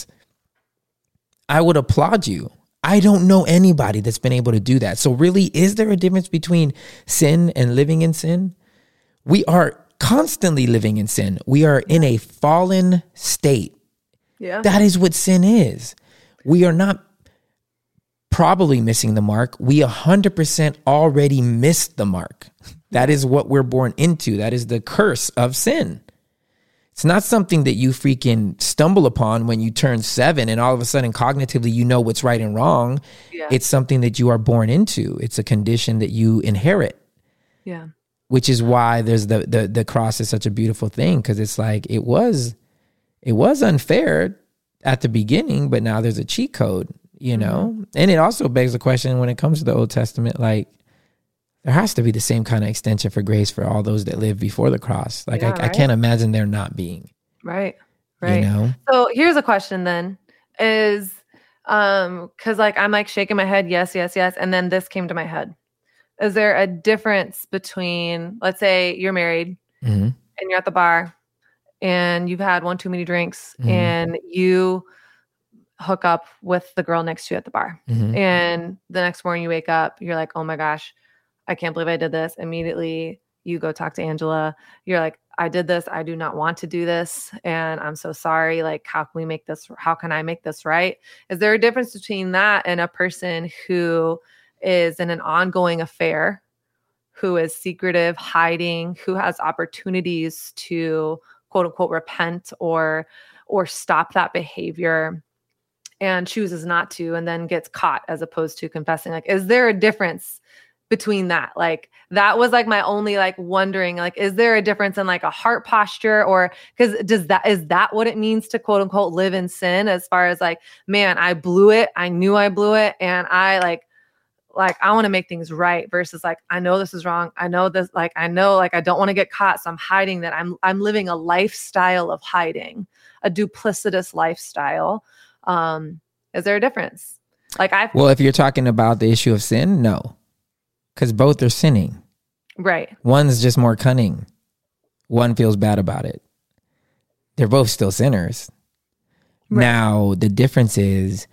[SPEAKER 2] I would applaud you. I don't know anybody that's been able to do that. So really, is there a difference between sin and living in sin? We are constantly living in sin. We are in a fallen state.
[SPEAKER 3] Yeah.
[SPEAKER 2] That is what sin is. We are not probably missing the mark. We 100% already missed the mark. That is what we're born into. That is the curse of sin. It's not something that you freaking stumble upon when you turn 7 and all of a sudden cognitively you know what's right and wrong.
[SPEAKER 3] Yeah.
[SPEAKER 2] It's something that you are born into. It's a condition that you inherit.
[SPEAKER 3] Yeah.
[SPEAKER 2] Which is why there's the cross is such a beautiful thing, because it's like it was unfair at the beginning, but now there's a cheat code, you know? And it also begs the question when it comes to the Old Testament, like, there has to be the same kind of extension for grace for all those that lived before the cross. Like,
[SPEAKER 3] Yeah,
[SPEAKER 2] I can't imagine there not being.
[SPEAKER 3] Right.
[SPEAKER 2] You know?
[SPEAKER 3] So here's a question then is, cause like, I'm like shaking my head. Yes, yes, yes. And then this came to my head. Is there a difference between, let's say you're married and you're at the bar and you've had one too many drinks and you hook up with the girl next to you at the bar. And the next morning you wake up, you're like, oh my gosh, I can't believe I did this. Immediately you go talk to Angela. You're like, I did this. I do not want to do this. And I'm so sorry. Like, how can I make this right? Is there a difference between that and a person who is in an ongoing affair, who is secretive, hiding, who has opportunities to quote unquote repent or stop that behavior and chooses not to, and then gets caught as opposed to confessing? Like, is there a difference between that? Like, that was like my only like wondering, like, is there a difference in like a heart posture, or because is that what it means to quote unquote live in sin, as far as like, man, I blew it. I knew I blew it. And I like, I want to make things right, versus like, I know this is wrong. I know this, like, I know, like, I don't want to get caught. So I'm hiding that. I'm living a lifestyle of hiding, a duplicitous lifestyle. Is there a difference? Well,
[SPEAKER 2] if you're talking about the issue of sin, no, because both are sinning.
[SPEAKER 3] Right.
[SPEAKER 2] One's just more cunning. One feels bad about it. They're both still sinners. Right. Now, the difference is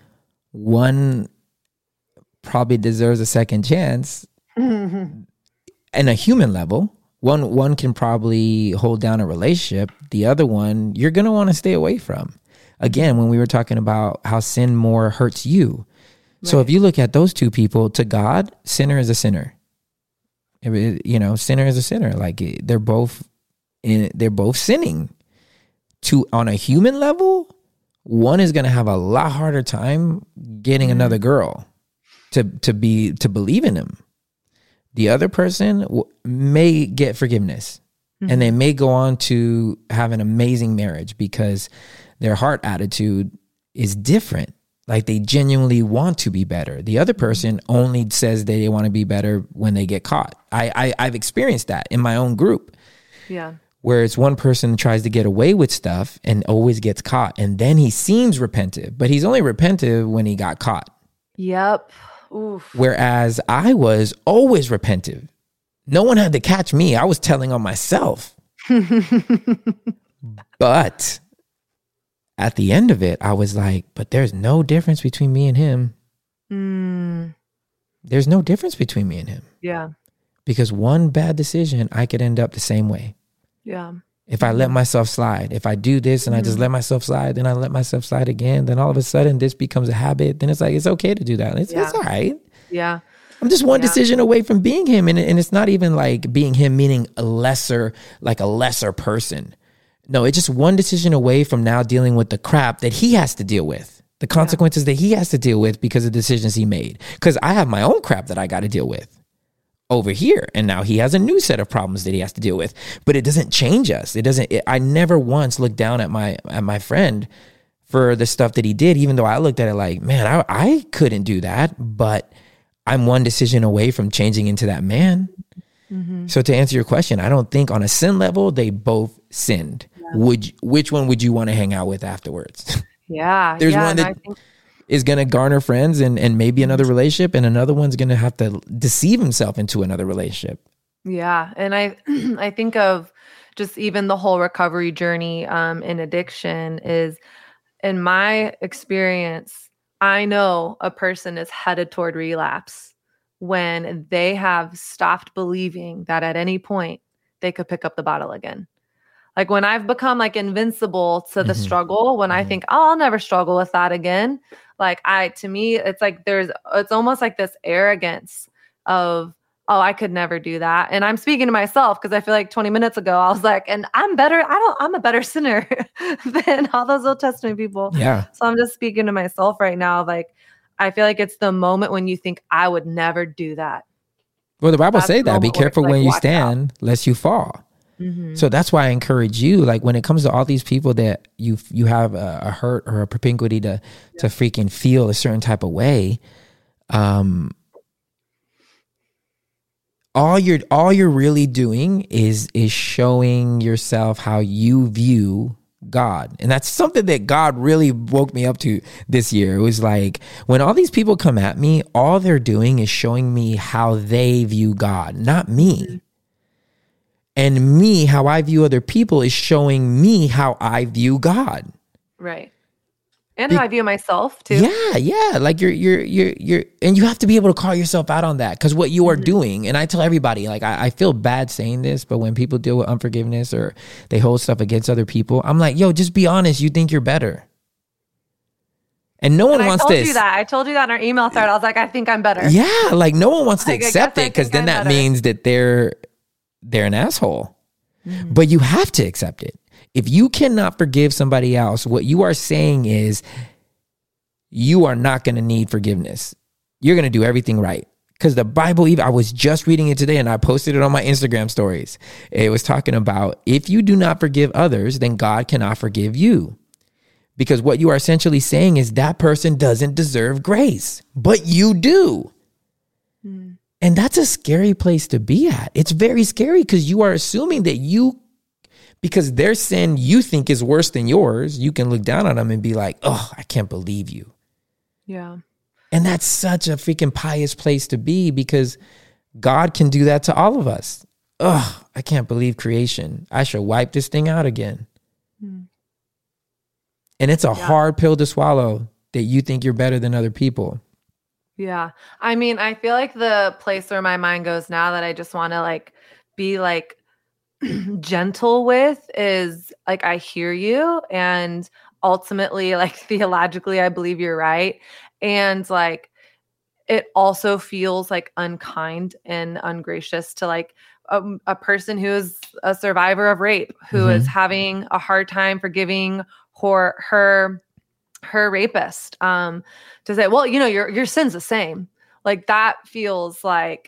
[SPEAKER 2] one probably deserves a second chance in a human level. One can probably hold down a relationship. The other one, you're going to want to stay away from. Again, when we were talking about how sin more hurts you. Right. So if you look at those two people, to God, sinner is a sinner. You know, sinner is a sinner. Like, they're both sinning. On a human level, one is going to have a lot harder time getting another girl to believe in him. The other person may get forgiveness, and they may go on to have an amazing marriage because their heart attitude is different. Like, they genuinely want to be better. The other person only says they want to be better when they get caught. I've experienced that in my own group.
[SPEAKER 3] Yeah.
[SPEAKER 2] Where it's one person tries to get away with stuff and always gets caught. And then he seems repentive, but he's only repentive when he got caught.
[SPEAKER 3] Yep. Oof.
[SPEAKER 2] Whereas I was always repentive. No one had to catch me. I was telling on myself. But at the end of it, I was like, but there's no difference between me and him. there's no difference between me and him.
[SPEAKER 3] Yeah.
[SPEAKER 2] Because one bad decision, I could end up the same way.
[SPEAKER 3] Yeah.
[SPEAKER 2] If I let myself slide, if I do this and I just let myself slide, then I let myself slide again, then all of a sudden this becomes a habit. Then it's like, it's okay to do that. It's all right.
[SPEAKER 3] Yeah.
[SPEAKER 2] I'm just one decision away from being him. And it's not even like being him, meaning a lesser person. No, it's just one decision away from now dealing with the crap that he has to deal with, the consequences that he has to deal with because of decisions he made. Because I have my own crap that I got to deal with over here. And now he has a new set of problems that he has to deal with, but it doesn't change us. I never once looked down at my friend for the stuff that he did, even though I looked at it like, man, I couldn't do that, but I'm one decision away from changing into that man. Mm-hmm. So to answer your question, I don't think on a sin level, they both sinned. Yeah. Which one would you want to hang out with afterwards?
[SPEAKER 3] Yeah.
[SPEAKER 2] There's one that is going to garner friends and maybe another relationship, and another one's going to have to deceive himself into another relationship.
[SPEAKER 3] Yeah. And I think of just even the whole recovery journey in addiction is, in my experience, I know a person is headed toward relapse when they have stopped believing that at any point they could pick up the bottle again. Like when I've become like invincible to the struggle, when I think, oh, I'll never struggle with that again. Like to me, it's like it's almost like this arrogance of, oh, I could never do that. And I'm speaking to myself because I feel like 20 minutes ago, I was like, and I'm better. I'm a better sinner than all those Old Testament people.
[SPEAKER 2] Yeah.
[SPEAKER 3] So I'm just speaking to myself right now. Like, I feel like it's the moment when you think I would never do that.
[SPEAKER 2] Well, the Bible say that, be careful when you stand, lest you fall. Mm-hmm. So that's why I encourage you, like when it comes to all these people that you have a hurt or a propensity to freaking feel a certain type of way, all you're really doing is showing yourself how you view God. And that's something that God really woke me up to this year. It was like, when all these people come at me, all they're doing is showing me how they view God, not me. And me, how I view other people is showing me how I view God.
[SPEAKER 3] Right. And how I view myself too.
[SPEAKER 2] Yeah. Like you're, and you have to be able to call yourself out on that, because what you are doing, and I tell everybody, like I feel bad saying this, but when people deal with unforgiveness or they hold stuff against other people, I'm like, yo, just be honest. You think you're better. And no one wants this. I
[SPEAKER 3] told you that in our email thread. I was like, I think I'm better.
[SPEAKER 2] Yeah. Like no one wants to accept it, because then that means that they're an asshole. But you have to accept it. If you cannot forgive somebody else, what you are saying is you are not going to need forgiveness. You're going to do everything right. Because the Bible, I was just reading it today and I posted it on my Instagram stories. It was talking about, if you do not forgive others, then God cannot forgive you. Because what you are essentially saying is that person doesn't deserve grace, but you do. And that's a scary place to be at. It's very scary, because you are assuming that because their sin you think is worse than yours, you can look down on them and be like, oh, I can't believe you.
[SPEAKER 3] Yeah.
[SPEAKER 2] And that's such a freaking pious place to be, because God can do that to all of us. Oh, I can't believe creation. I should wipe this thing out again. And it's a hard pill to swallow, that you think you're better than other people.
[SPEAKER 3] Yeah. I mean, I feel like the place where my mind goes now that I just want to like be like gentle with is like, I hear you, and ultimately, like theologically, I believe you're right. And like, it also feels like unkind and ungracious to like a person who is a survivor of rape, who is having a hard time forgiving her rapist, to say, well, you know, your sin's the same. Like that feels like,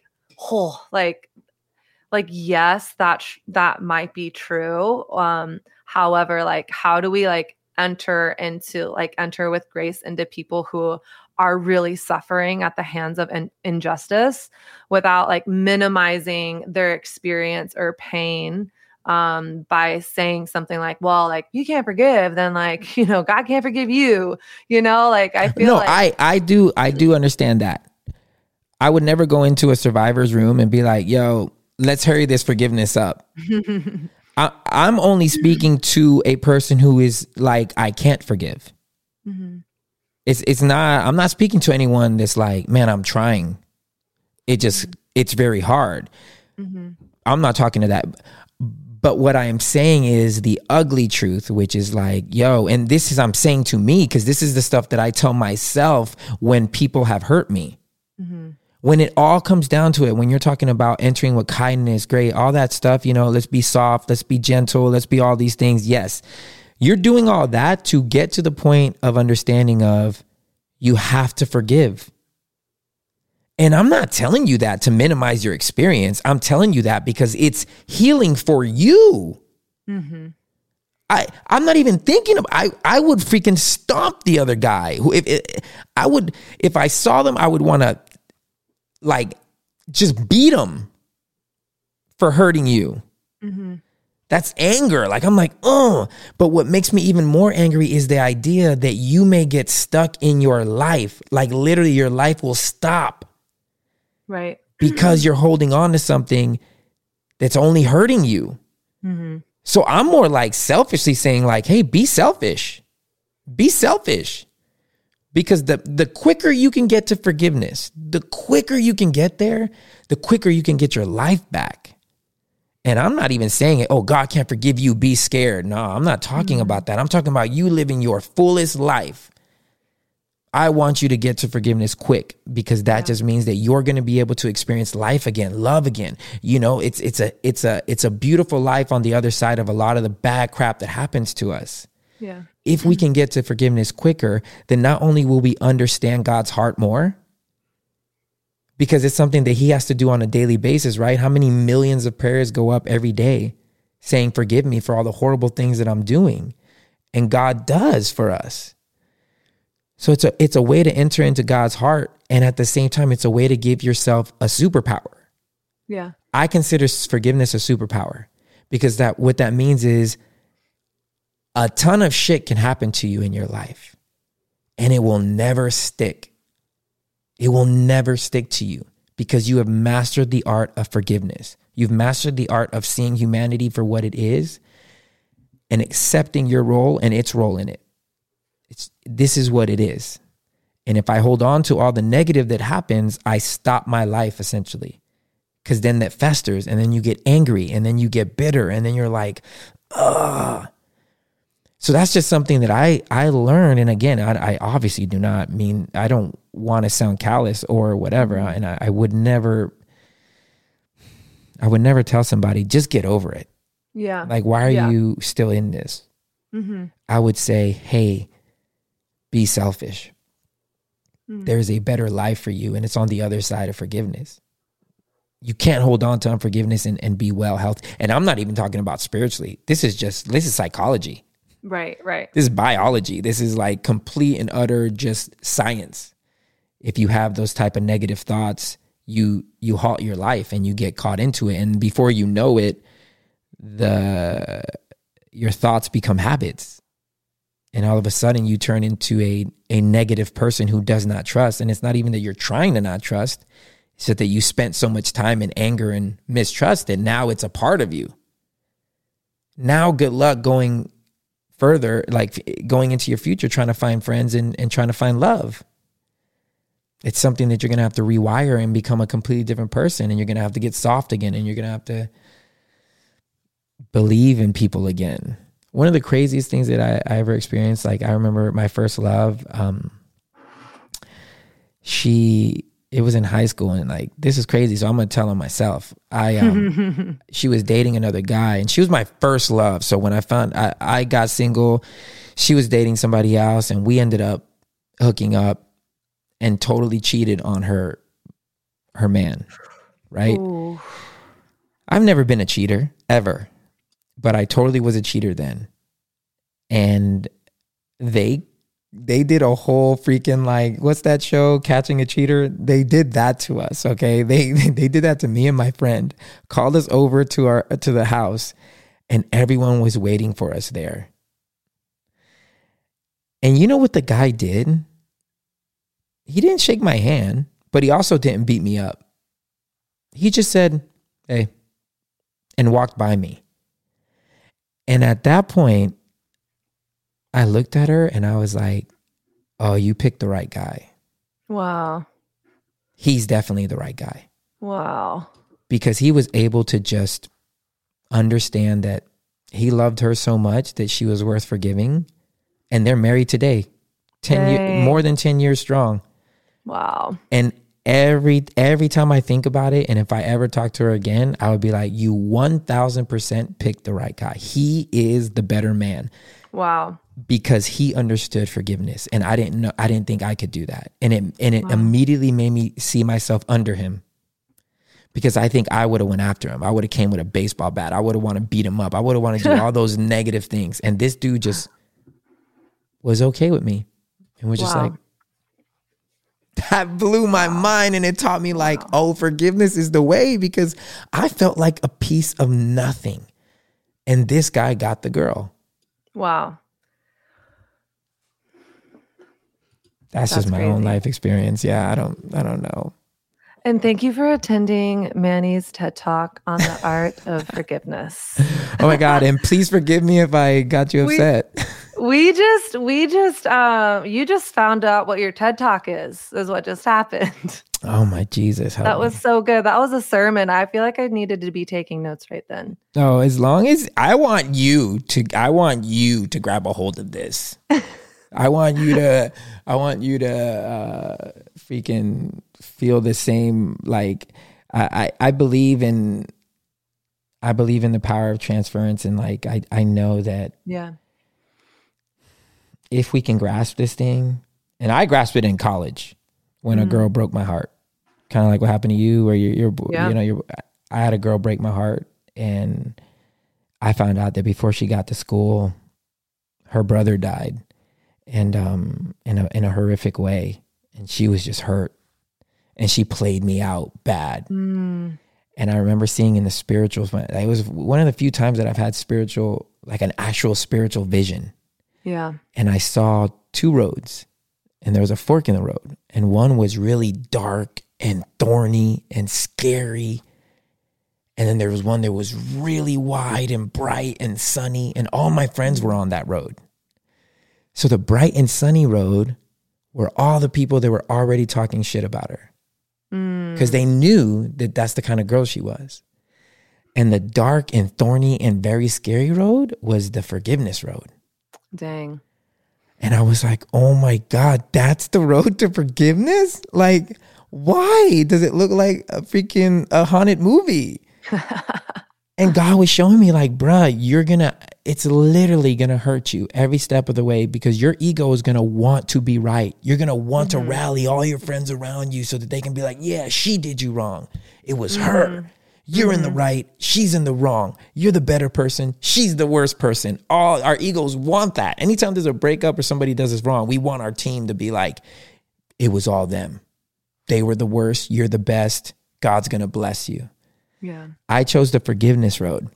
[SPEAKER 3] yes, that might be true. However, like, how do we like enter with grace into people who are really suffering at the hands of injustice without like minimizing their experience or pain, by saying something like, well, like you can't forgive, then like, you know, God can't forgive you, you know, like I feel
[SPEAKER 2] I do understand that. I would never go into a survivor's room and be like, yo, let's hurry this forgiveness up. I'm only speaking to a person who is like, I can't forgive. It's not, I'm not speaking to anyone that's like, man, I'm trying. it's very hard. I'm not talking to that. But what I am saying is the ugly truth, which is like, yo, and this is, I'm saying to me, because this is the stuff that I tell myself when people have hurt me. When it all comes down to it, when you're talking about entering with kindness, great, all that stuff, you know, let's be soft, let's be gentle, let's be all these things. Yes, you're doing all that to get to the point of understanding of you have to forgive. And I'm not telling you that to minimize your experience. I'm telling you that because it's healing for you. I'm not even thinking of, I would freaking stomp the other guy. If I saw them, I would want to like just beat him for hurting you. That's anger. Like, I'm like, oh, but what makes me even more angry is the idea that you may get stuck in your life. Like literally your life will stop.
[SPEAKER 3] Right.
[SPEAKER 2] Because you're holding on to something that's only hurting you. So I'm more like selfishly saying like, hey, be selfish. Be selfish. Because the quicker you can get to forgiveness, the quicker you can get there, the quicker you can get your life back. And I'm not even saying it, oh, God can't forgive you, be scared. No, I'm not talking about that. I'm talking about you living your fullest life. I want you to get to forgiveness quick because that just means that you're going to be able to experience life again, love again. You know, it's a beautiful life on the other side of a lot of the bad crap that happens to us.
[SPEAKER 3] Yeah.
[SPEAKER 2] If we can get to forgiveness quicker, then not only will we understand God's heart more, because it's something that he has to do on a daily basis, right? How many millions of prayers go up every day saying, forgive me for all the horrible things that I'm doing. And God does for us. So it's a way to enter into God's heart. And at the same time, it's a way to give yourself a superpower.
[SPEAKER 3] Yeah.
[SPEAKER 2] I consider forgiveness a superpower because what that means is a ton of shit can happen to you in your life and it will never stick. It will never stick to you because you have mastered the art of forgiveness. You've mastered the art of seeing humanity for what it is and accepting your role and its role in it. This is what it is. And if I hold on to all the negative that happens, I stop my life essentially. Because then that festers and then you get angry and then you get bitter and then you're like, ugh. So that's just something that I learned. And again, I obviously do not mean, I don't want to sound callous or whatever. And I would never tell somebody, just get over it.
[SPEAKER 3] Yeah.
[SPEAKER 2] Like, why are you still in this? I would say, hey, be selfish. There's a better life for you. And it's on the other side of forgiveness. You can't hold on to unforgiveness and be well healthy. And I'm not even talking about spiritually. This is psychology.
[SPEAKER 3] Right.
[SPEAKER 2] This is biology. This is like complete and utter just science. If you have those type of negative thoughts, you halt your life and you get caught into it. And before you know it, your thoughts become habits. And all of a sudden you turn into a negative person who does not trust. And it's not even that you're trying to not trust. It's that you spent so much time in anger and mistrust that now it's a part of you. Now, good luck going further, like going into your future, trying to find friends and trying to find love. It's something that you're going to have to rewire and become a completely different person. And you're going to have to get soft again. And you're going to have to believe in people again. One of the craziest things that I ever experienced, like I remember my first love, it was in high school and like, this is crazy. So I'm going to tell him myself. She was dating another guy and she was my first love. So when I got single, she was dating somebody else and we ended up hooking up and totally cheated on her man. Right. Ooh. I've never been a cheater ever, but I totally was a cheater then. And they did a whole freaking like, what's that show? Catching a Cheater. They did that to us. Okay. They did that to me and my friend, called us over to the house and everyone was waiting for us there. And you know what the guy did? He didn't shake my hand, but he also didn't beat me up. He just said, hey, and walked by me. And at that point, I looked at her and I was like, oh, you picked the right guy.
[SPEAKER 3] Wow.
[SPEAKER 2] He's definitely the right guy.
[SPEAKER 3] Wow.
[SPEAKER 2] because he was able to just understand that he loved her so much that she was worth forgiving. And they're married today, more than 10 years strong.
[SPEAKER 3] Wow.
[SPEAKER 2] And every time I think about it, and if I ever talk to her again, I would be like, you 1000% picked the right guy. He is the better man.
[SPEAKER 3] Wow.
[SPEAKER 2] Because he understood forgiveness, and I didn't think I could do that. And it immediately made me see myself under him, because I think I would have went after him. I would have came with a baseball bat. I would have wanted to beat him up. I would have wanted to do all those negative things. And this dude just was okay with me and was just like, that blew my mind. And it taught me like, oh, forgiveness is the way, because I felt like a piece of nothing. And this guy got the girl.
[SPEAKER 3] Wow.
[SPEAKER 2] That's just my own life experience. Yeah, I don't know.
[SPEAKER 3] And thank you for attending Manny's TED Talk on the art of forgiveness.
[SPEAKER 2] Oh my God. And please forgive me if I got you upset.
[SPEAKER 3] You just found out what your TED Talk is what just happened.
[SPEAKER 2] Oh my Jesus.
[SPEAKER 3] That was so good. That was a sermon. I feel like I needed to be taking notes right then.
[SPEAKER 2] No, as long as I want you to grab a hold of this. I want you to freaking feel the same. Like I believe in the power of transference, and like I know that if we can grasp this thing, and I grasped it in college when a girl broke my heart, kind of like what happened to you, where I had a girl break my heart, and I found out that before she got to school, her brother died. And in a horrific way, and she was just hurt, and she played me out bad. And I remember seeing in the spirituals, it was one of the few times that I've had an actual spiritual vision.
[SPEAKER 3] Yeah.
[SPEAKER 2] And I saw two roads, and there was a fork in the road, and one was really dark and thorny and scary, and then there was one that was really wide and bright and sunny, and all my friends were on that road. So the bright and sunny road were all the people that were already talking shit about her, because they knew that that's the kind of girl she was. And the dark and thorny and very scary road was the forgiveness road.
[SPEAKER 3] Dang.
[SPEAKER 2] And I was like, oh my God, that's the road to forgiveness? Like, why does it look like a haunted movie? And God was showing me like, bruh, it's literally going to hurt you every step of the way, because your ego is going to want to be right. You're going to want to rally all your friends around you so that they can be like, yeah, she did you wrong. It was her. You're in the right. She's in the wrong. You're the better person. She's the worst person. All our egos want that. Anytime there's a breakup or somebody does us wrong, we want our team to be like, it was all them. They were the worst. You're the best. God's going to bless you.
[SPEAKER 3] Yeah.
[SPEAKER 2] I chose the forgiveness road.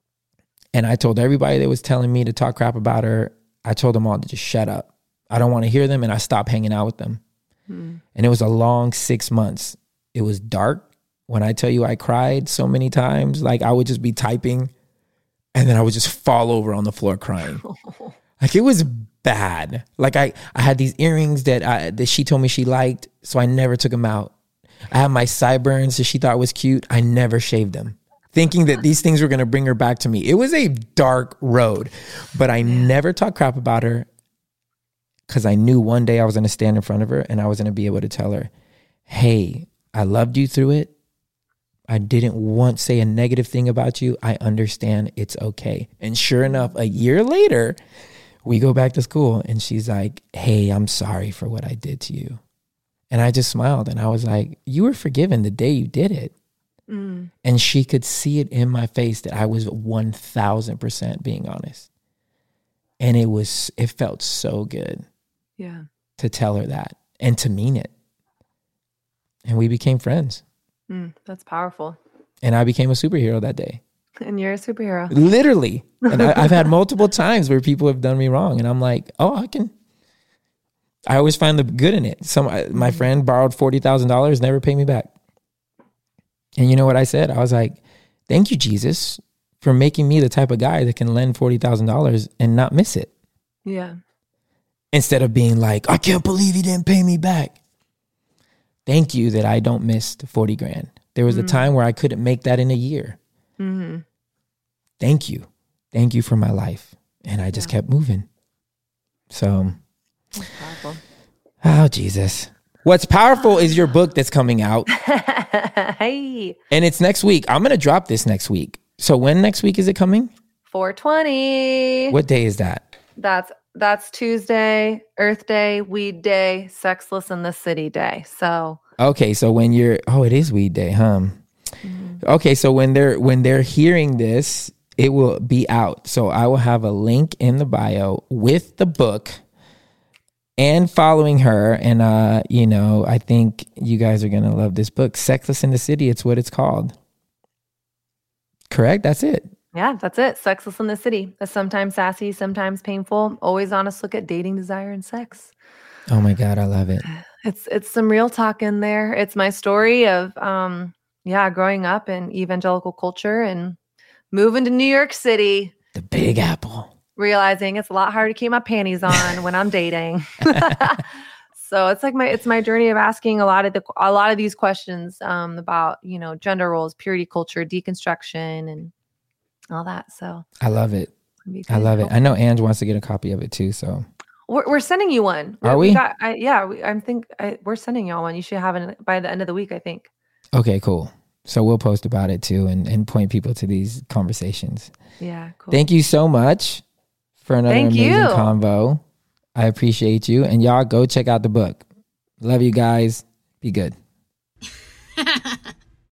[SPEAKER 2] And I told everybody that was telling me to talk crap about her, I told them all to just shut up. I don't want to hear them. And I stopped hanging out with them. And it was a long 6 months. It was dark. When I tell you I cried so many times, like I would just be typing and then I would just fall over on the floor crying. Like it was bad. Like I had these earrings that she told me she liked, so I never took them out. I had my sideburns that she thought was cute. I never shaved them, thinking that these things were going to bring her back to me. It was a dark road, but I never talked crap about her, because I knew one day I was going to stand in front of her and I was going to be able to tell her, hey, I loved you through it. I didn't once say a negative thing about you. I understand. It's okay. And sure enough, a year later, we go back to school and she's like, hey, I'm sorry for what I did to you. And I just smiled and I was like, you were forgiven the day you did it. And she could see it in my face that I was 1000% being honest. And it felt so good to tell her that and to mean it. And we became friends.
[SPEAKER 3] That's powerful.
[SPEAKER 2] And I became a superhero that day.
[SPEAKER 3] And you're a superhero.
[SPEAKER 2] Literally. And I've had multiple times where people have done me wrong. And I'm like, oh, I always find the good in it. My friend borrowed $40,000, never paid me back. And you know what I said? I was like, thank you, Jesus, for making me the type of guy that can lend $40,000 and not miss it.
[SPEAKER 3] Yeah.
[SPEAKER 2] Instead of being like, I can't believe he didn't pay me back. Thank you that I don't miss the 40 grand. There was a time where I couldn't make that in a year.
[SPEAKER 3] Mm-hmm.
[SPEAKER 2] Thank you. Thank you for my life. And I just kept moving. So,
[SPEAKER 3] Powerful.
[SPEAKER 2] oh, Jesus. What's powerful is your book that's coming out.
[SPEAKER 3] Hey.
[SPEAKER 2] And it's next week. I'm going to drop this next week. So when next week is it coming?
[SPEAKER 3] 420.
[SPEAKER 2] What day is that?
[SPEAKER 3] That's Tuesday, Earth Day, Weed Day, Sexless in the City Day. So
[SPEAKER 2] okay, so when it is Weed Day, huh? Mm-hmm. Okay, so when they're hearing this, it will be out. So I will have a link in the bio with the book and following her. And I think you guys are gonna love this book. Sexless in the City, it's what it's called. Correct? That's it.
[SPEAKER 3] yeah, that's it. Sexless in the City. That's sometimes sassy, sometimes painful. Always honest look at dating, desire, and sex.
[SPEAKER 2] Oh my God, I love it.
[SPEAKER 3] It's some real talk in there. It's my story of growing up in evangelical culture and moving to New York City.
[SPEAKER 2] The Big Apple.
[SPEAKER 3] Realizing it's a lot harder to keep my panties on when I'm dating. So it's my journey of asking a lot of these questions about, gender roles, purity culture, deconstruction, and all that. So
[SPEAKER 2] I love it. I love it. I know Ange wants to get a copy of it too. So
[SPEAKER 3] we're sending you one.
[SPEAKER 2] Are we?
[SPEAKER 3] We're sending y'all one. You should have it by the end of the week, I think.
[SPEAKER 2] Okay, cool. So we'll post about it too and point people to these conversations.
[SPEAKER 3] Yeah, cool.
[SPEAKER 2] Thank you so much for another amazing convo. I appreciate you. And y'all go check out the book. Love you guys. Be good.